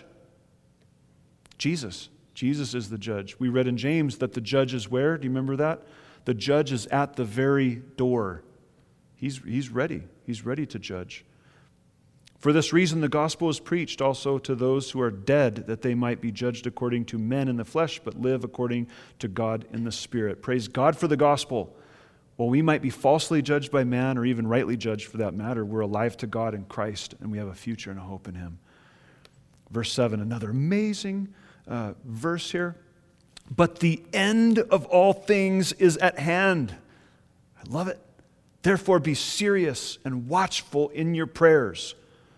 Jesus. Jesus is the judge. We read in James that the judge is where? Do you remember that? The judge is at the very door. He's, he's ready. He's ready to judge. For this reason, the gospel is preached also to those who are dead, that they might be judged according to men in the flesh, but live according to God in the Spirit. Praise God for the gospel. While we might be falsely judged by man, or even rightly judged for that matter, we're alive to God in Christ, and we have a future and a hope in him. Verse seven, another amazing uh, verse here. But the end of all things is at hand. I love it. Therefore be serious and watchful in your prayers.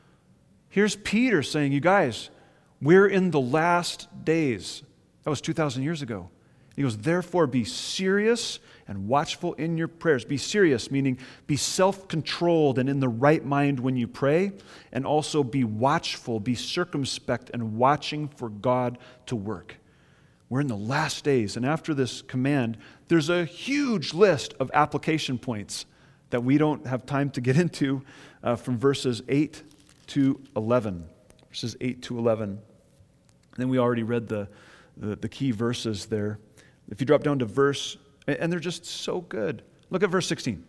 Here's Peter saying, you guys, we're in the last days. That was two thousand years ago. He goes, therefore be serious and watchful in your prayers. Be serious, meaning be self-controlled and in the right mind when you pray, and also be watchful, be circumspect and watching for God to work. We're in the last days, and after this command, there's a huge list of application points that we don't have time to get into uh, from verses eight to eleven. Verses eight to eleven. And then we already read the, the, the key verses there. If you drop down to verse, and they're just so good. Look at verse sixteen.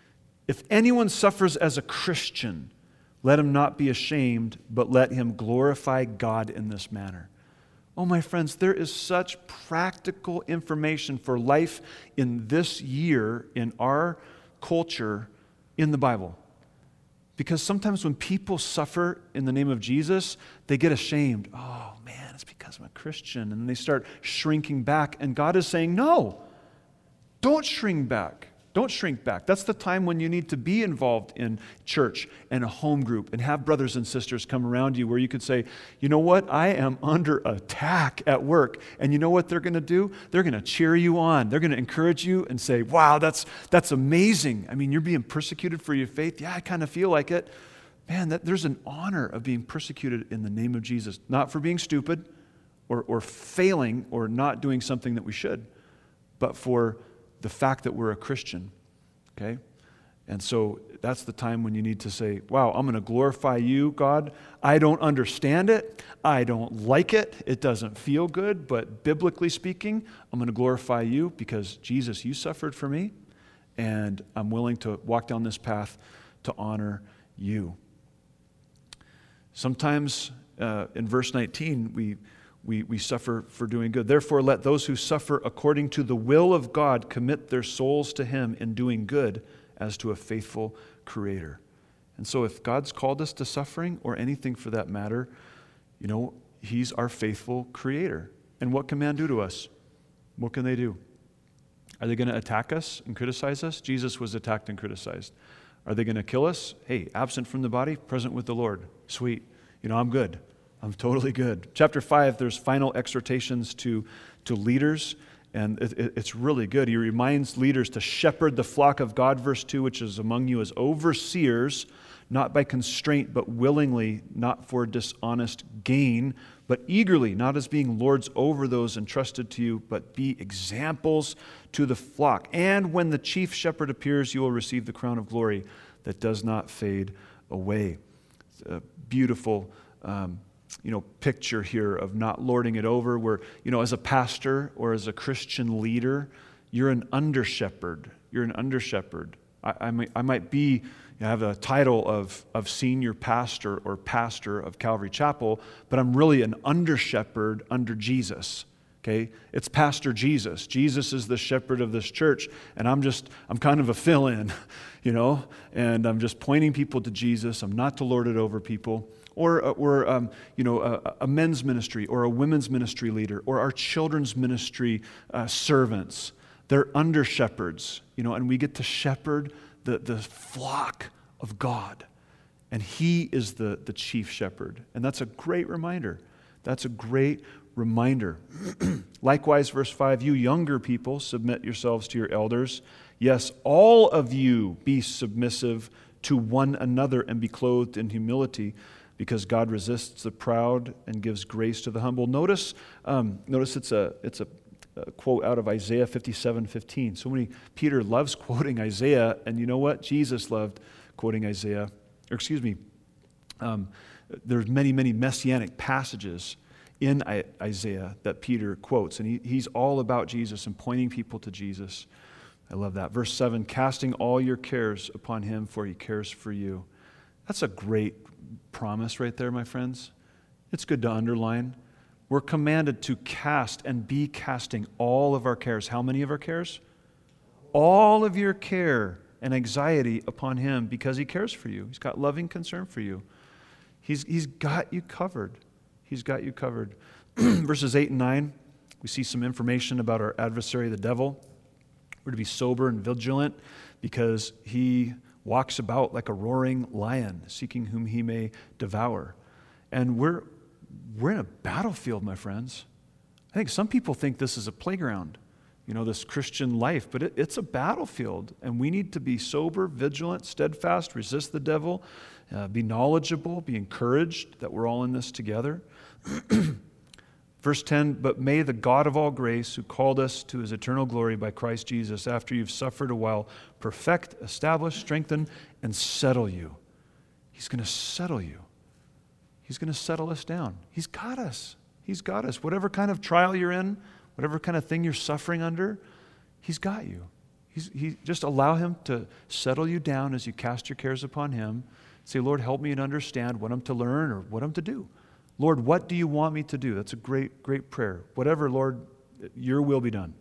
If anyone suffers as a Christian, let him not be ashamed, but let him glorify God in this manner. Oh, my friends, there is such practical information for life in this year, in our culture, in the Bible. Because sometimes when people suffer in the name of Jesus, they get ashamed. Oh, man, it's because I'm a Christian. And they start shrinking back. And God is saying, no, don't shrink back. Don't shrink back. That's the time when you need to be involved in church and a home group and have brothers and sisters come around you where you could say, you know what? I am under attack at work. And you know what they're going to do? They're going to cheer you on. They're going to encourage you and say, wow, that's that's amazing. I mean, you're being persecuted for your faith. Yeah, I kind of feel like it. Man, that, there's an honor of being persecuted in the name of Jesus. Not for being stupid or, or failing or not doing something that we should, but for the fact that we're a Christian, okay? And so that's the time when you need to say, wow, I'm going to glorify you, God. I don't understand it. I don't like it. It doesn't feel good, but biblically speaking, I'm going to glorify you because, Jesus, you suffered for me, and I'm willing to walk down this path to honor you. Sometimes uh, in verse nineteen, we we, we suffer for doing good. Therefore, let those who suffer according to the will of God commit their souls to Him in doing good as to a faithful Creator. And so if God's called us to suffering, or anything for that matter, you know, He's our faithful Creator. And what can man do to us? What can they do? Are they going to attack us and criticize us? Jesus was attacked and criticized. Are they going to kill us? Hey, absent from the body, present with the Lord. Sweet. You know, I'm good. I'm totally good. Chapter five, there's final exhortations to, to leaders, and it, it, it's really good. He reminds leaders to shepherd the flock of God, verse two, which is among you as overseers, not by constraint, but willingly, not for dishonest gain, but eagerly, not as being lords over those entrusted to you, but be examples to the flock. And when the chief shepherd appears, you will receive the crown of glory that does not fade away. It's a beautiful um, you know, picture here of not lording it over, where, you know, as a pastor or as a Christian leader, you're an under shepherd. You're an under shepherd. I, I, might, I might be, you know, have a title of, of senior pastor or pastor of Calvary Chapel, but I'm really an under shepherd under Jesus. Okay? It's Pastor Jesus. Jesus is the shepherd of this church, and I'm just, I'm kind of a fill-in, you know, and I'm just pointing people to Jesus. I'm not to lord it over people. Or, or um, you know, a, a men's ministry or a women's ministry leader or our children's ministry uh, servants. They're under shepherds, you know, and we get to shepherd the, the flock of God. And He is the, the chief shepherd. And that's a great reminder. That's a great reminder. Likewise, verse five, you younger people, submit yourselves to your elders. Yes, all of you be submissive to one another and be clothed in humility, because God resists the proud and gives grace to the humble. Notice, um, notice it's a it's a, a quote out of Isaiah fifty-seven fifteen. So many, Peter loves quoting Isaiah, and you know what? Jesus loved quoting Isaiah. Or excuse me, um, there's many, many messianic passages in I, Isaiah that Peter quotes, and he, he's all about Jesus and pointing people to Jesus. I love that. Verse seven, casting all your cares upon Him, for He cares for you. That's a great promise right there, my friends. It's good to underline. We're commanded to cast and be casting all of our cares. How many of our cares? All of your care and anxiety upon Him, because He cares for you. He's got loving concern for you. He's, he's got you covered. He's got you covered. Verses eight and nine, we see some information about our adversary, the devil. We're to be sober and vigilant because he walks about like a roaring lion, seeking whom he may devour. And we're we're in a battlefield, my friends. I think some people think this is a playground, you know, this Christian life, but it, it's a battlefield, and we need to be sober, vigilant, steadfast, resist the devil, uh, be knowledgeable, be encouraged that we're all in this together. Verse ten, but may the God of all grace, who called us to His eternal glory by Christ Jesus, after you've suffered a while, perfect, establish, strengthen, and settle you. He's going to settle you. He's going to settle us down. He's got us. He's got us. Whatever kind of trial you're in, whatever kind of thing you're suffering under, He's got you. He's, he, just allow Him to settle you down as you cast your cares upon Him. Say, Lord, help me to understand what I'm to learn or what I'm to do. Lord, what do you want me to do? That's a great, great prayer. Whatever, Lord, your will be done.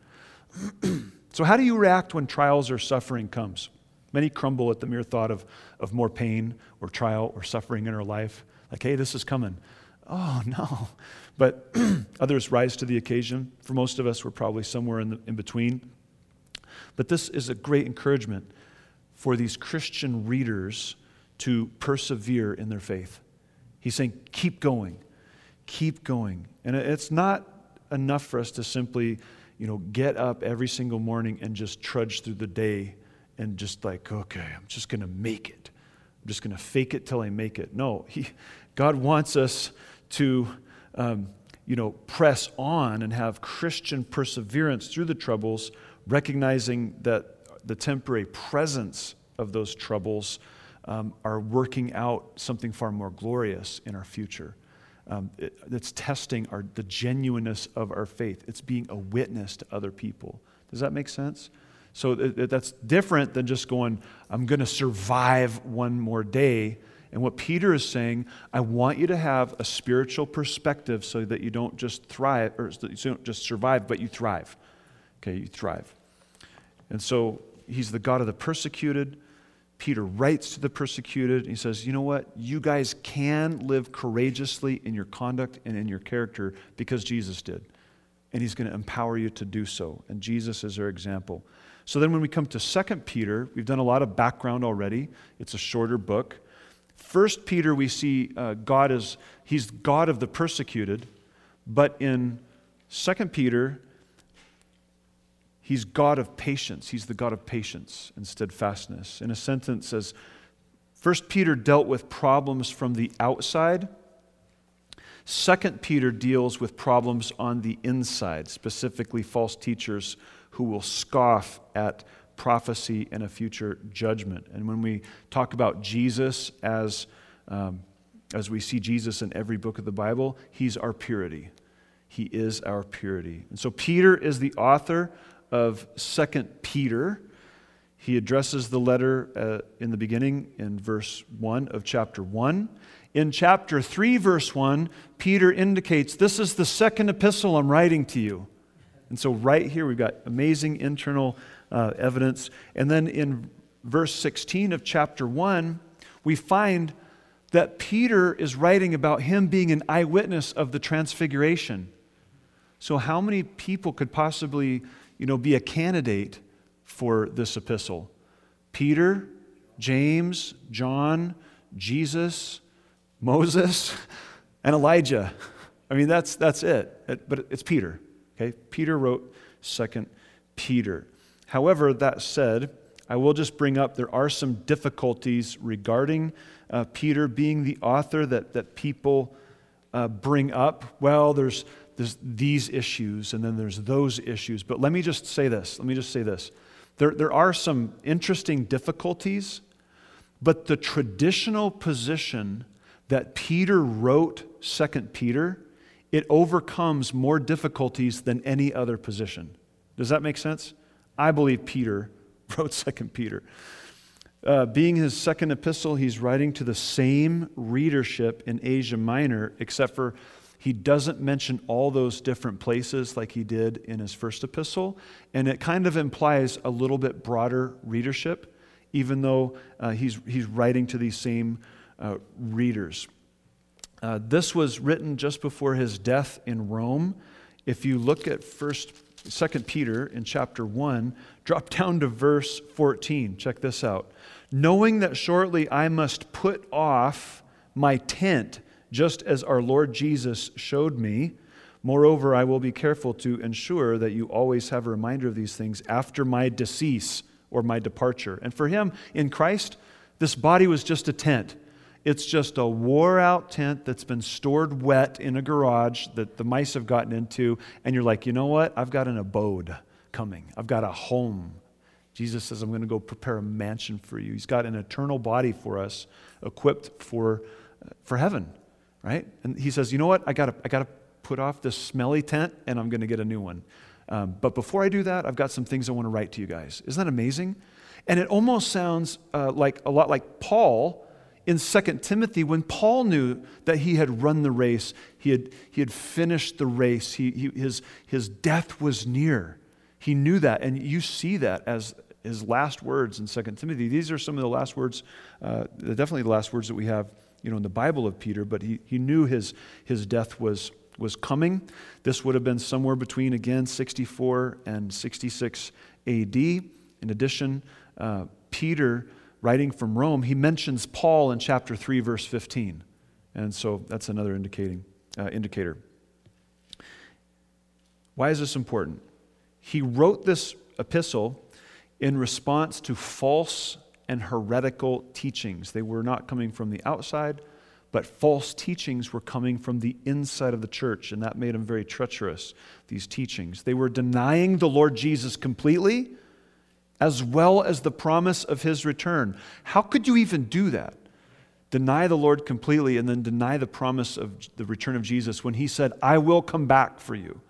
So how do you react when trials or suffering comes? Many crumble at the mere thought of, of more pain or trial or suffering in our life. Like, hey, this is coming. Oh, no. But others rise to the occasion. For most of us, we're probably somewhere in, the, in between. But this is a great encouragement for these Christian readers to persevere in their faith. He's saying, keep going, keep going. And it's not enough for us to simply, you know, get up every single morning and just trudge through the day and just like, okay, I'm just going to make it. I'm just going to fake it till I make it. No, he, God wants us to, um, you know, press on and have Christian perseverance through the troubles, recognizing that the temporary presence of those troubles Um, are working out something far more glorious in our future. Um, it, it's testing our, the genuineness of our faith. It's being a witness to other people. Does that make sense? So it, it, that's different than just going, I'm going to survive one more day And what Peter is saying, I want you to have a spiritual perspective so that you don't just thrive, or so that you don't just survive, but you thrive. Okay, you thrive. And so he's the God of the persecuted. Peter writes to the persecuted. He says, you know what? You guys can live courageously in your conduct and in your character because Jesus did. And he's going to empower you to do so. And Jesus is our example. So then when we come to Second Peter, we've done a lot of background already. It's a shorter book. First Peter, we see uh, God is, he's God of the persecuted. But in Second Peter, he's God of patience. He's the God of patience and steadfastness. In a sentence, says, First Peter dealt with problems from the outside. Second Peter deals with problems on the inside, specifically false teachers who will scoff at prophecy and a future judgment. And when we talk about Jesus as, um, as we see Jesus in every book of the Bible, he's our purity. He is our purity. And so Peter is the author of Second Peter. He addresses the letter uh, in the beginning in verse one of chapter one. In chapter three, verse one, Peter indicates, this is the second epistle I'm writing to you. And so right here we've got amazing internal uh, evidence. And then in verse sixteen of chapter one, we find that Peter is writing about him being an eyewitness of the transfiguration. So how many people could possibly, you know, be a candidate for this epistle? Peter, James, John, Jesus, Moses, and Elijah. I mean, that's that's it. it but it's Peter. Okay, Peter wrote Second Peter. However, that said, I will just bring up there are some difficulties regarding uh, Peter being the author that that people uh, bring up. Well, there's there's these issues, and then there's those issues. But let me just say this. Let me just say this. There there are some interesting difficulties, but the traditional position that Peter wrote Second Peter, it overcomes more difficulties than any other position. Does that make sense? I believe Peter wrote Second Peter. Uh, being his second epistle, he's writing to the same readership in Asia Minor, except for he doesn't mention all those different places like he did in his first epistle, and it kind of implies a little bit broader readership, even though uh, he's he's writing to these same Uh, readers. Uh, this was written just before his death in Rome. If you look at First, Second Peter in chapter one, drop down to verse fourteen. Check this out. Knowing that shortly I must put off my tent, just as our Lord Jesus showed me. Moreover, I will be careful to ensure that you always have a reminder of these things after my decease or my departure. And for him, in Christ, this body was just a tent. It's just a wore-out tent that's been stored wet in a garage that the mice have gotten into, and you're like, you know what? I've got an abode coming. I've got a home. Jesus says, I'm going to go prepare a mansion for you. He's got an eternal body for us, equipped for for heaven, right? And he says, you know what? I got to I got to put off this smelly tent, and I'm going to get a new one. Um, but before I do that, I've got some things I want to write to you guys. Isn't that amazing? And it almost sounds uh, like a lot like Paul in Second Timothy, when Paul knew that he had run the race, he had, he had finished the race, he, he, his, his death was near. He knew that, and you see that as his last words in Second Timothy. These are some of the last words, uh, definitely the last words that we have, you know, in the Bible of Peter, but he, he knew his, his death was, was coming. This would have been somewhere between, again, sixty-four and sixty-six A D. In addition, uh, Peter, writing from Rome, he mentions Paul in chapter three, verse fifteen. And so that's another indicating uh, indicator. Why is this important? He wrote this epistle in response to false and heretical teachings. They were not coming from the outside, but false teachings were coming from the inside of the church, and that made them very treacherous, these teachings. They were denying the Lord Jesus completely, as well as the promise of his return. How could you even do that? Deny the Lord completely and then deny the promise of the return of Jesus when he said, I will come back for you.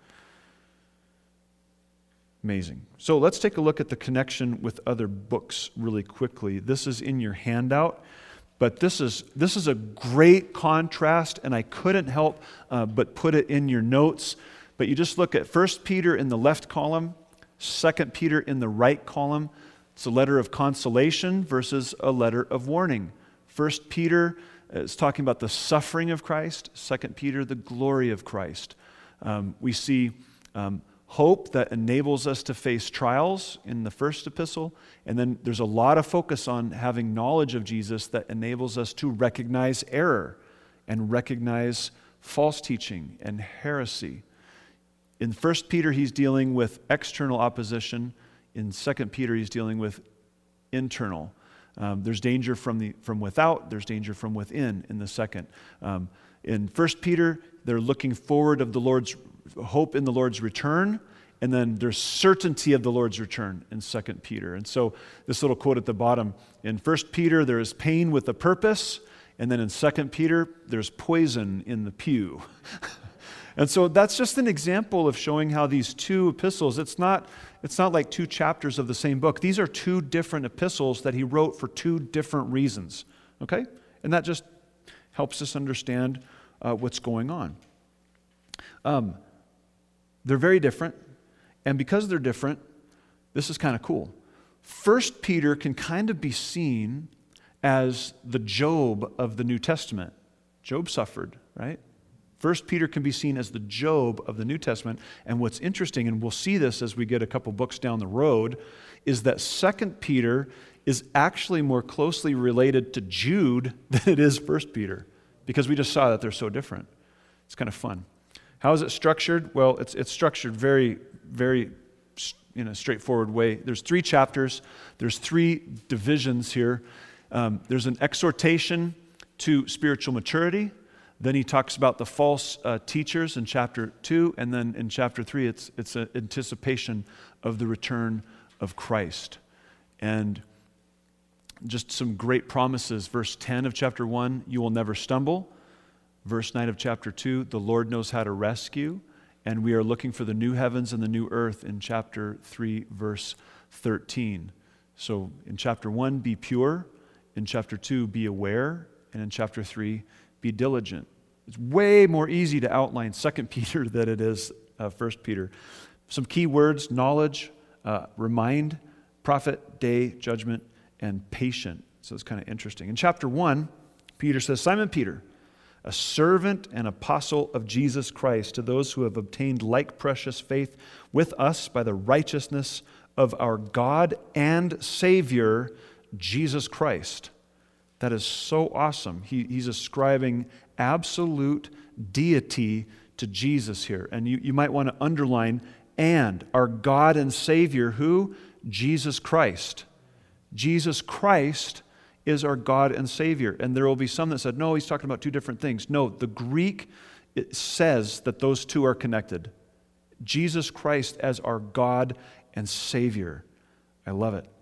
Amazing. So let's take a look at the connection with other books really quickly. This is in your handout, But this is this is a great contrast, and I couldn't help uh, but put it in your notes. But you just look at First Peter in the left column, Second Peter in the right column. It's a letter of consolation versus a letter of warning. First Peter is talking about the suffering of Christ. Second Peter, the glory of Christ. Um, we see um, hope that enables us to face trials in the first epistle. And then there's a lot of focus on having knowledge of Jesus that enables us to recognize error and recognize false teaching and heresy. In First Peter, he's dealing with external opposition. In Second Peter, he's dealing with internal. Um, there's danger from the from without. There's danger from within in the second. Um, in First Peter, they're looking forward of the Lord's hope in the Lord's return, and then there's certainty of the Lord's return in Second Peter. And so this little quote at the bottom, in First Peter, there is pain with a purpose, and then in Second Peter, there's poison in the pew. And so that's just an example of showing how these two epistles, it's not, it's not like two chapters of the same book. These are two different epistles that he wrote for two different reasons, okay? And that just helps us understand uh, what's going on. Um, they're very different, and because they're different, this is kind of cool. First Peter can kind of be seen as the Job of the New Testament. Job suffered, right? First Peter can be seen as the Job of the New Testament, and what's interesting, and we'll see this as we get a couple books down the road, is that Second Peter is actually more closely related to Jude than it is First Peter, because we just saw that they're so different. It's kind of fun. How is it structured? Well, it's it's structured very, very in a straightforward way. There's three chapters. There's three divisions here. Um, there's an exhortation to spiritual maturity. Then he talks about the false uh, teachers in chapter two, and then in chapter three, it's it's an anticipation of the return of Christ. And just some great promises. Verse ten of chapter one, you will never stumble. Verse nine of chapter two, the Lord knows how to rescue. And we are looking for the new heavens and the new earth in chapter three, verse thirteen. So in chapter one, be pure. In chapter two, be aware. And in chapter three, be diligent. It's way more easy to outline Second Peter than it is uh, First Peter. Some key words: knowledge, uh, remind, prophet, day, judgment, and patient. So it's kind of interesting. In chapter one, Peter says, Simon Peter, a servant and apostle of Jesus Christ, to those who have obtained like precious faith with us by the righteousness of our God and Savior, Jesus Christ. That is so awesome. He, he's ascribing absolute deity to Jesus here. And you, you might want to underline, and our God and Savior, who? Jesus Christ. Jesus Christ is our God and Savior. And there will be some that said, no, he's talking about two different things. No, the Greek, it says that those two are connected. Jesus Christ as our God and Savior. I love it.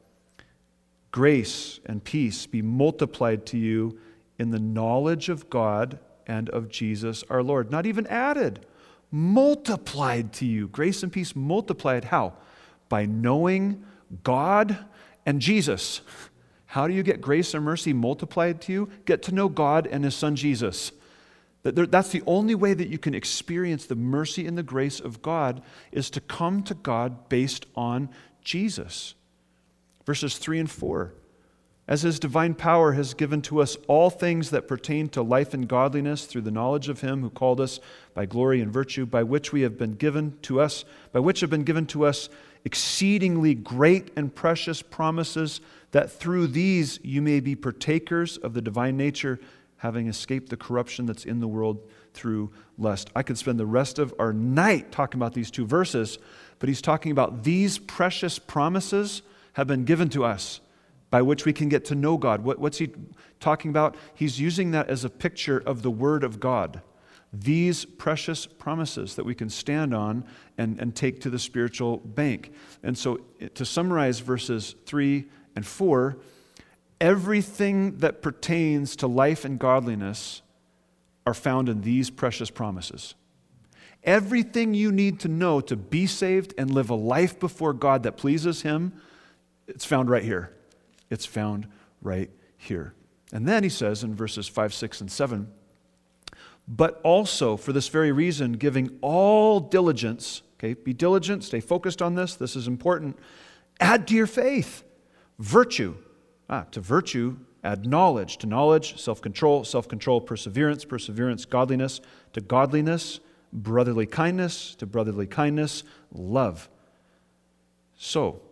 Grace and peace be multiplied to you in the knowledge of God and of Jesus our Lord. Not even added. Multiplied to you. Grace and peace multiplied. How? By knowing God and Jesus. How do you get grace and mercy multiplied to you? Get to know God and His Son Jesus. That's the only way that you can experience the mercy and the grace of God, is to come to God based on Jesus. Verses three and four. As His divine power has given to us all things that pertain to life and godliness through the knowledge of Him who called us by glory and virtue, by which we have been given to us, by which have been given to us exceedingly great and precious promises, that through these you may be partakers of the divine nature, having escaped the corruption that's in the world through lust. I could spend the rest of our night talking about these two verses, but he's talking about these precious promises have been given to us, by which we can get to know God. What, what's he talking about? He's using that as a picture of the Word of God. These precious promises that we can stand on and, and take to the spiritual bank. And so to summarize verses three and four, everything that pertains to life and godliness are found in these precious promises. Everything you need to know to be saved and live a life before God that pleases Him, it's found right here. It's found right here. And then he says in verses five, six, and seven, but also for this very reason, giving all diligence, okay, be diligent, stay focused on this, this is important, add to your faith virtue. Ah, to virtue, add knowledge. To knowledge, self-control. Self-control, perseverance. Perseverance, godliness. To godliness, brotherly kindness. To brotherly kindness, love. So,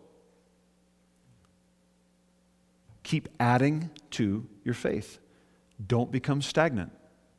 keep adding to your faith. Don't become stagnant.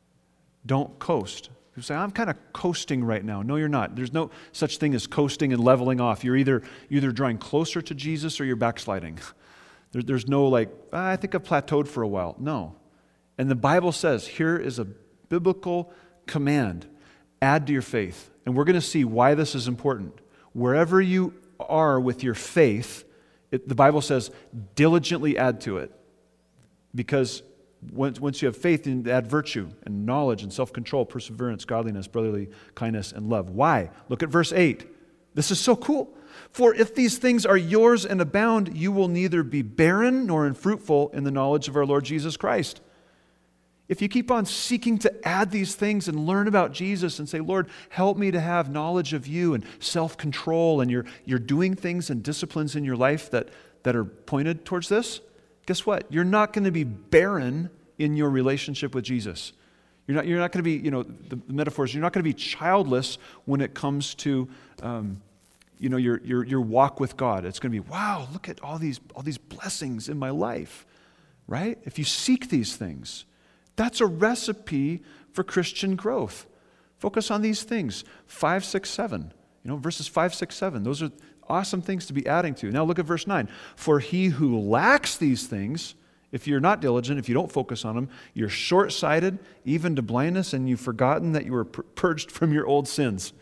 Don't coast. People say, I'm kind of coasting right now. No, you're not. There's no such thing as coasting and leveling off. You're either, you're either drawing closer to Jesus or you're backsliding. There, there's no like, ah, I think I've plateaued for a while. No. And the Bible says, here is a biblical command. Add to your faith. And we're going to see why this is important. Wherever you are with your faith, it, the Bible says, diligently add to it. Because once, once you have faith, you add virtue and knowledge and self-control, perseverance, godliness, brotherly kindness, and love. Why? Look at verse eight. This is so cool. For if these things are yours and abound, you will neither be barren nor unfruitful in the knowledge of our Lord Jesus Christ. If you keep on seeking to add these things and learn about Jesus and say, Lord, help me to have knowledge of you and self-control, and you're, you're doing things and disciplines in your life that, that are pointed towards this, guess what? You're not going to be barren in your relationship with Jesus. You're not, you're not going to be, you know, the, the metaphors, you're not going to be childless when it comes to, um, you know, your, your, your walk with God. It's going to be, wow, look at all these, all these blessings in my life, right? If you seek these things, that's a recipe for Christian growth. Focus on these things. Five, six, seven. You know, verses five, six, seven. Those are awesome things to be adding to. Now look at verse nine. For he who lacks these things, if you're not diligent, if you don't focus on them, you're short-sighted, even to blindness, and you've forgotten that you were purged from your old sins.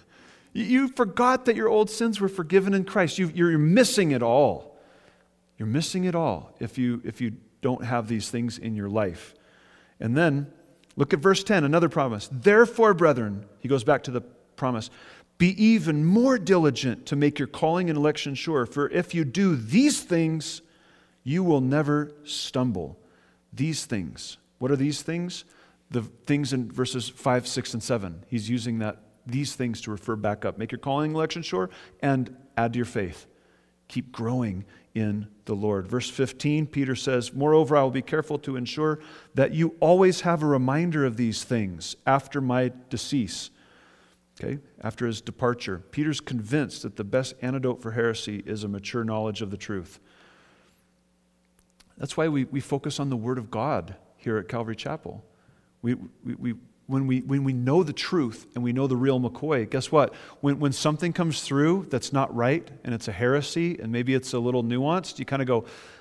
You forgot that your old sins were forgiven in Christ. You, you're missing it all. You're missing it all if you, if you don't have these things in your life. And then, look at verse ten, another promise. Therefore, brethren, he goes back to the promise, be even more diligent to make your calling and election sure. For if you do these things, you will never stumble. These things. What are these things? The things in verses five, six, and seven. He's using that these things to refer back up. Make your calling and election sure and add to your faith. Keep growing in the Lord. Verse fifteen, Peter says, moreover, I will be careful to ensure that you always have a reminder of these things after my decease. Okay, after his departure. Peter's convinced that the best antidote for heresy is a mature knowledge of the truth. That's why we, we focus on the Word of God here at Calvary Chapel. We, we, we, when, we, when we know the truth and we know the real McCoy, guess what? When, when something comes through that's not right and it's a heresy and maybe it's a little nuanced, you kind of go,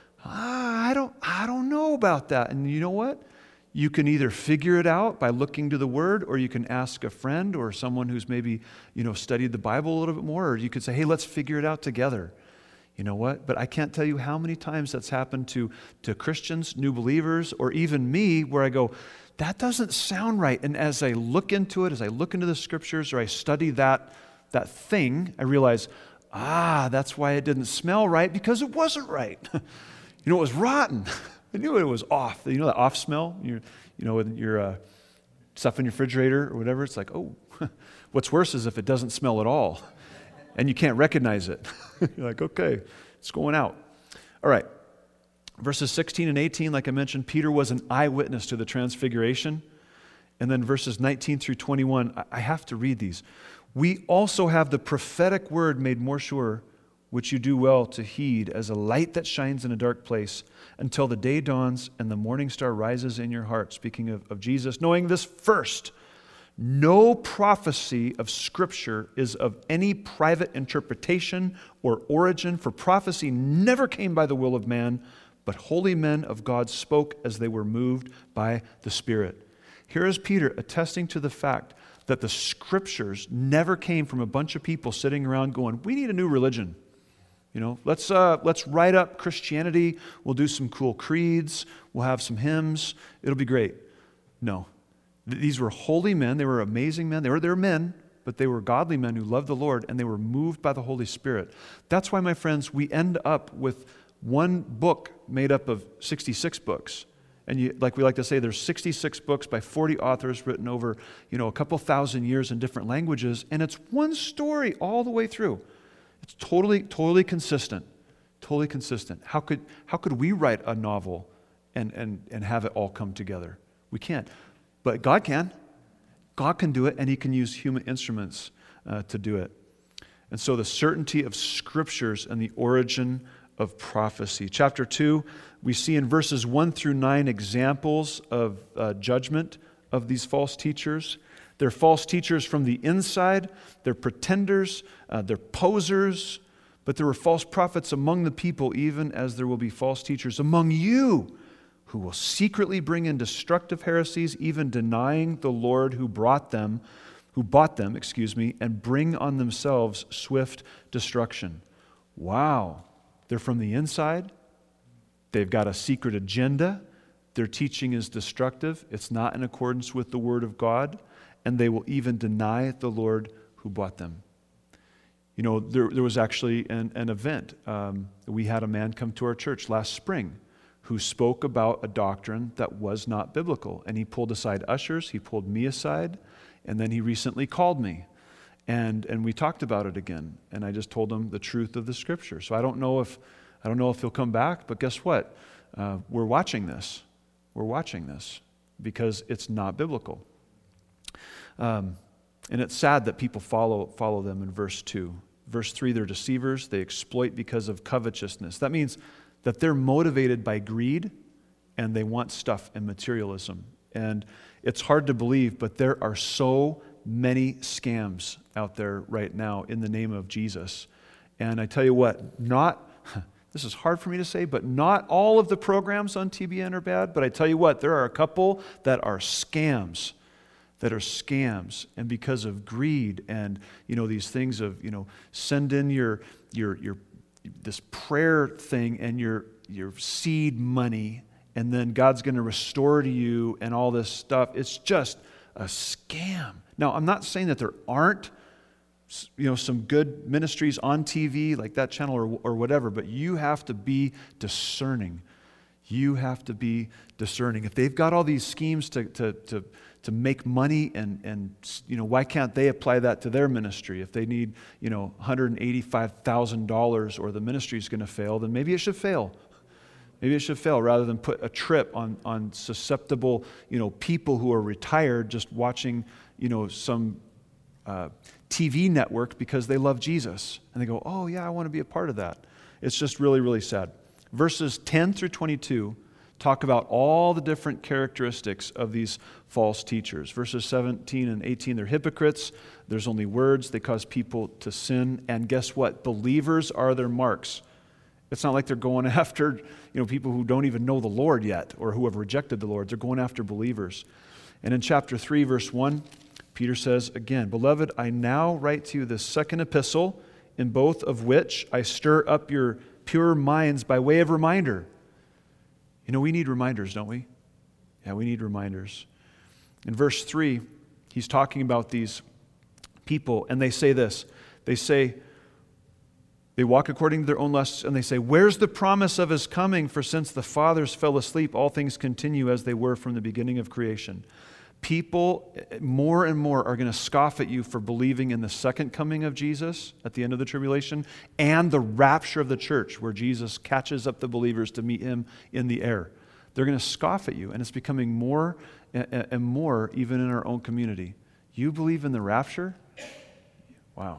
ah, I don't, I don't know about that. And you know what? You can either figure it out by looking to the Word, or you can ask a friend or someone who's maybe, you know, studied the Bible a little bit more, or you could say, hey, let's figure it out together. You know what? But I can't tell you how many times that's happened to, to Christians, new believers, or even me, where I go, that doesn't sound right. And as I look into it, as I look into the Scriptures, or I study that, that thing, I realize, ah, that's why it didn't smell right, because it wasn't right. You know, it was rotten. I knew it was off. You know that off smell? You're, you know, with your uh, stuff in your refrigerator or whatever, it's like, oh, what's worse is if it doesn't smell at all and you can't recognize it. You're like, okay, it's going out. All right. Verses sixteen and eighteen, like I mentioned, Peter was an eyewitness to the transfiguration. And then verses nineteen through twenty-one, I have to read these. We also have the prophetic word made more sure, which you do well to heed as a light that shines in a dark place until the day dawns and the morning star rises in your heart. Speaking of, of Jesus, knowing this first, no prophecy of Scripture is of any private interpretation or origin, for prophecy never came by the will of man, but holy men of God spoke as they were moved by the Spirit. Here is Peter attesting to the fact that the Scriptures never came from a bunch of people sitting around going, we need a new religion. You know, let's uh, let's write up Christianity. We'll do some cool creeds. We'll have some hymns. It'll be great. No. Th- these were holy men. They were amazing men. They were, they were men, but they were godly men who loved the Lord, and they were moved by the Holy Spirit. That's why, my friends, we end up with one book made up of sixty-six books. And you, like we like to say, there's sixty-six books by forty authors written over, you know, a couple thousand years in different languages, and it's one story all the way through. It's totally, totally consistent. Totally consistent. How could how could we write a novel and, and, and have it all come together? We can't. But God can. God can do it, and he can use human instruments uh, to do it. And so the certainty of Scriptures and the origin of prophecy. Chapter two, we see in verses one through nine examples of uh, judgment of these false teachers. They're false teachers from the inside. They're pretenders. Uh, they're posers. But there were false prophets among the people, even as there will be false teachers among you, who will secretly bring in destructive heresies, even denying the Lord who brought them, who bought them, excuse me, and bring on themselves swift destruction. Wow. They're from the inside. They've got a secret agenda. Their teaching is destructive. It's not in accordance with the Word of God. And they will even deny the Lord who bought them. You know, there, there was actually an, an event. Um, we had a man come to our church last spring who spoke about a doctrine that was not biblical. And he pulled aside ushers, he pulled me aside, and then he recently called me. And and we talked about it again. And I just told him the truth of the Scripture. So I don't know if I don't know if he'll come back, but guess what? Uh, we're watching this. We're watching this because it's not biblical. Um, and it's sad that people follow follow them in verse two. Verse three, they're deceivers. They exploit because of covetousness. That means that they're motivated by greed and they want stuff and materialism. And it's hard to believe, but there are so many scams out there right now in the name of Jesus. And I tell you what, not, this is hard for me to say, but not all of the programs on T B N are bad, but I tell you what, there are a couple that are scams, that are scams. And because of greed and, you know, these things of, you know, send in your, your, your, this prayer thing and your, your seed money, and then God's going to restore to you and all this stuff. It's just a scam. Now, I'm not saying that there aren't, you know, some good ministries on T V like that channel or, or whatever, but you have to be discerning. You have to be discerning. If they've got all these schemes to to to to make money, and and you know, why can't they apply that to their ministry? If they need, you know, one hundred eighty-five thousand dollars or the ministry's going to fail, then maybe it should fail. Maybe it should fail rather than put a trip on on susceptible, you know, people who are retired just watching, you know, some uh, T V network because they love Jesus. And they go, oh yeah, I want to be a part of that. It's just really, really sad. Verses ten through twenty-two talk about all the different characteristics of these false teachers. Verses seventeen and eighteen, they're hypocrites. There's only words. They cause people to sin. And guess what? Believers are their marks. It's not like they're going after, you know, people who don't even know the Lord yet or who have rejected the Lord. They're going after believers. And in chapter three, verse one, Peter says again, "Beloved, I now write to you this second epistle, in both of which I stir up your pure minds by way of reminder." You know, we need reminders, don't we? Yeah, we need reminders. In verse three, he's talking about these people, and they say this. They say, they walk according to their own lusts, and they say, "Where's the promise of his coming? For since the fathers fell asleep, all things continue as they were from the beginning of creation." People more and more are going to scoff at you for believing in the second coming of Jesus at the end of the tribulation and the rapture of the church, where Jesus catches up the believers to meet him in the air. They're going to scoff at you, and it's becoming more and more even in our own community. You believe in the rapture? Wow.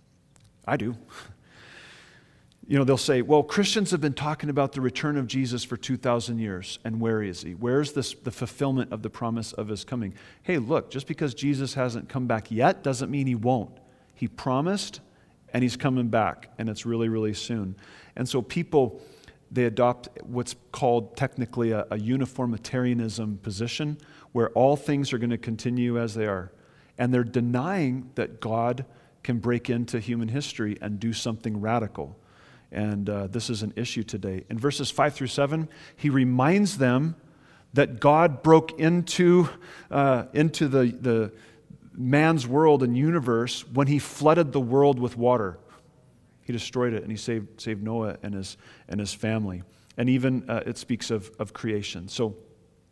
I do. You know, they'll say, well, Christians have been talking about the return of Jesus for two thousand years, and where is he? Where's this, the fulfillment of the promise of his coming? Hey, look, just because Jesus hasn't come back yet doesn't mean he won't. He promised, and he's coming back, and it's really, really soon. And so people, they adopt what's called technically a, a uniformitarianism position, where all things are going to continue as they are. And they're denying that God can break into human history and do something radical. And uh, this is an issue today. In verses five through seven, he reminds them that God broke into, uh, into the, the man's world and universe when he flooded the world with water. He destroyed it, and he saved, saved Noah and his, and his family. And even uh, it speaks of, of creation. So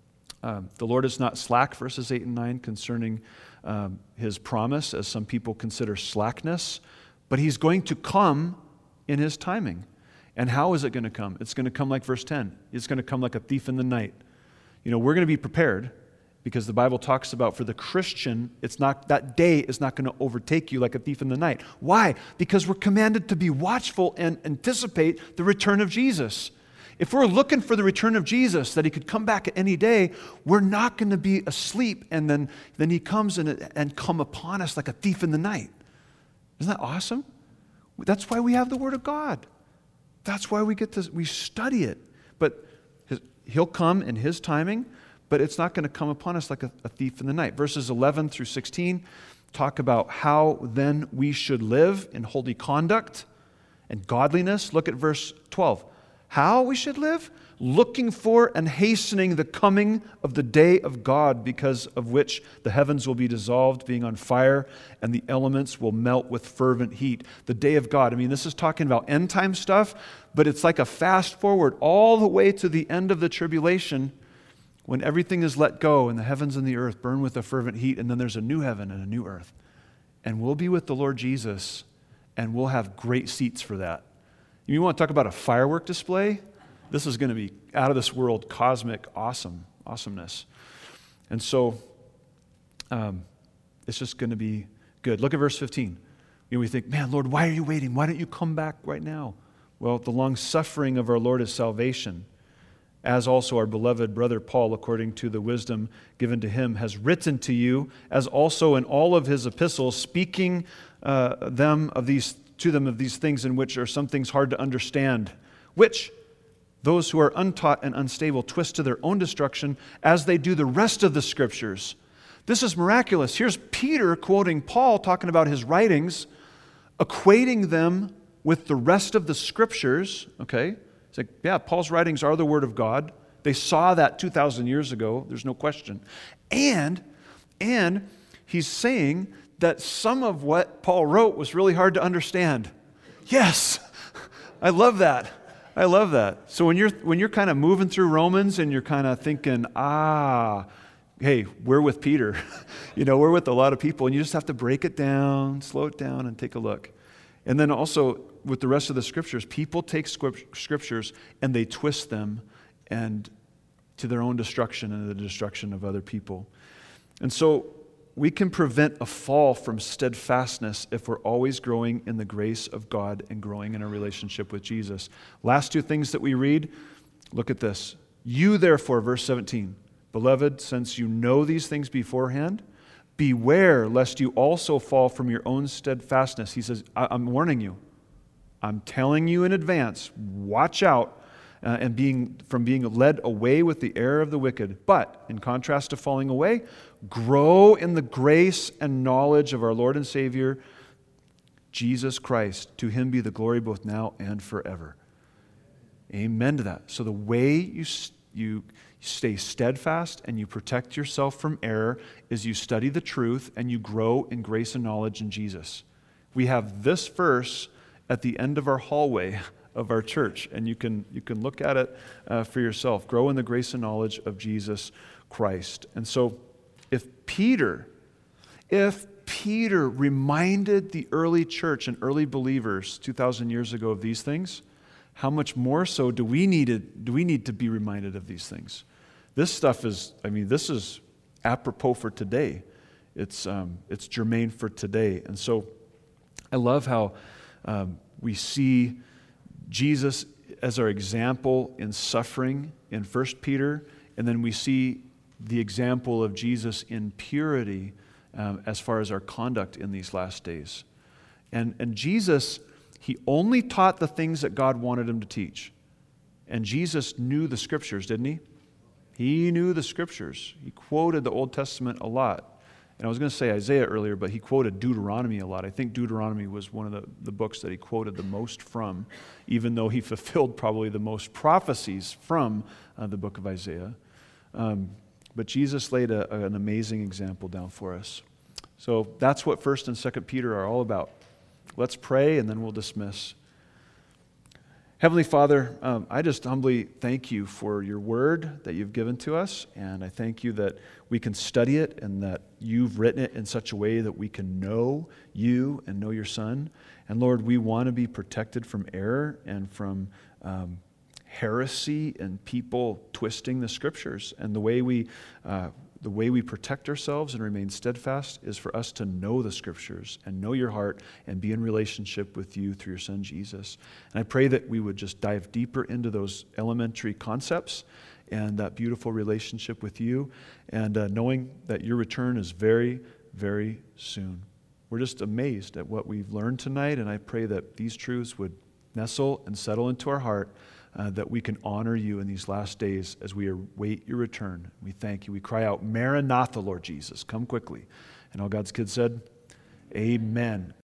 Um, the Lord is not slack, verses eight and nine, concerning um, his promise, as some people consider slackness, but he's going to come in his timing. And how is it going to come? It's going to come like verse ten. It's going to come like a thief in the night. You know, we're going to be prepared because the Bible talks about for the Christian, it's not that day is not going to overtake you like a thief in the night. Why? Because we're commanded to be watchful and anticipate the return of Jesus. If we're looking for the return of Jesus, that he could come back at any day, we're not going to be asleep and then, then he comes and, and come upon us like a thief in the night. Isn't that awesome? That's why we have the Word of God. That's why we get to, we study it. But his, he'll come in his timing, but it's not going to come upon us like a, a thief in the night. Verses eleven through sixteen talk about how then we should live in holy conduct and godliness. Look at verse twelve. How we should live? Looking for and hastening the coming of the day of God, because of which the heavens will be dissolved, being on fire, and the elements will melt with fervent heat. The day of God. I mean, this is talking about end time stuff, but it's like a fast forward all the way to the end of the tribulation, when everything is let go and the heavens and the earth burn with a fervent heat, and then there's a new heaven and a new earth. And we'll be with the Lord Jesus, and we'll have great seats for that. You want to talk about a firework display? This is going to be out of this world, cosmic, awesome, awesomeness. And so um, it's just going to be good. Look at verse fifteen. You know, we think, man, Lord, why are you waiting? Why don't you come back right now? Well, the long suffering of our Lord is salvation, as also our beloved brother Paul, according to the wisdom given to him, has written to you, as also in all of his epistles, speaking uh, them of these to them of these things, in which are some things hard to understand, which those who are untaught and unstable twist to their own destruction, as they do the rest of the Scriptures. This is miraculous. Here's Peter quoting Paul, talking about his writings, equating them with the rest of the Scriptures. Okay? It's like, yeah, Paul's writings are the Word of God. They saw that two thousand years ago. There's no question. And, and he's saying that some of what Paul wrote was really hard to understand. Yes, I love that. I love that. So when you're when you're kind of moving through Romans and you're kind of thinking, ah, hey, we're with Peter. you know, we're with a lot of people, and you just have to break it down, slow it down, and take a look. And then also with the rest of the Scriptures, people take Scriptures and they twist them and to their own destruction and the destruction of other people. And so we can prevent a fall from steadfastness if we're always growing in the grace of God and growing in a relationship with Jesus. Last two things that we read, look at this. You therefore, verse seventeen, beloved, since you know these things beforehand, beware lest you also fall from your own steadfastness. He says, I- I'm warning you. I'm telling you in advance, watch out uh, and being from being led away with the error of the wicked. But in contrast to falling away, grow in the grace and knowledge of our Lord and Savior, Jesus Christ. To him be the glory both now and forever. Amen to that. So the way you, you stay steadfast and you protect yourself from error is you study the truth and you grow in grace and knowledge in Jesus. We have this verse at the end of our hallway of our church, and you can you can look at it uh, for yourself. Grow in the grace and knowledge of Jesus Christ. And so if Peter, if Peter reminded the early church and early believers two thousand years ago of these things, how much more so do we need it, do we need to be reminded of these things? This stuff is, I mean, this is apropos for today. It's um, it's germane for today. And so I love how um, we see Jesus as our example in suffering in First Peter, and then we see the example of Jesus in purity um, as far as our conduct in these last days. And, and Jesus, he only taught the things that God wanted him to teach. And Jesus knew the Scriptures, didn't he? He knew the Scriptures. He quoted the Old Testament a lot. And I was going to say Isaiah earlier, but he quoted Deuteronomy a lot. I think Deuteronomy was one of the, the books that he quoted the most from, even though he fulfilled probably the most prophecies from uh, the book of Isaiah. Um, but Jesus laid a, an amazing example down for us. So that's what First and Second Peter are all about. Let's pray, and then we'll dismiss. Heavenly Father, um, I just humbly thank you for your word that you've given to us, and I thank you that we can study it and that you've written it in such a way that we can know you and know your Son. And Lord, we want to be protected from error and from um, heresy and people twisting the Scriptures. And the way we uh, the way we protect ourselves and remain steadfast is for us to know the Scriptures and know your heart and be in relationship with you through your Son, Jesus. And I pray that we would just dive deeper into those elementary concepts and that beautiful relationship with you, and uh, knowing that your return is very, very soon. We're just amazed at what we've learned tonight, and I pray that these truths would nestle and settle into our heart, Uh, that we can honor you in these last days as we await your return. We thank you. We cry out, Maranatha, Lord Jesus, come quickly. And all God's kids said, amen.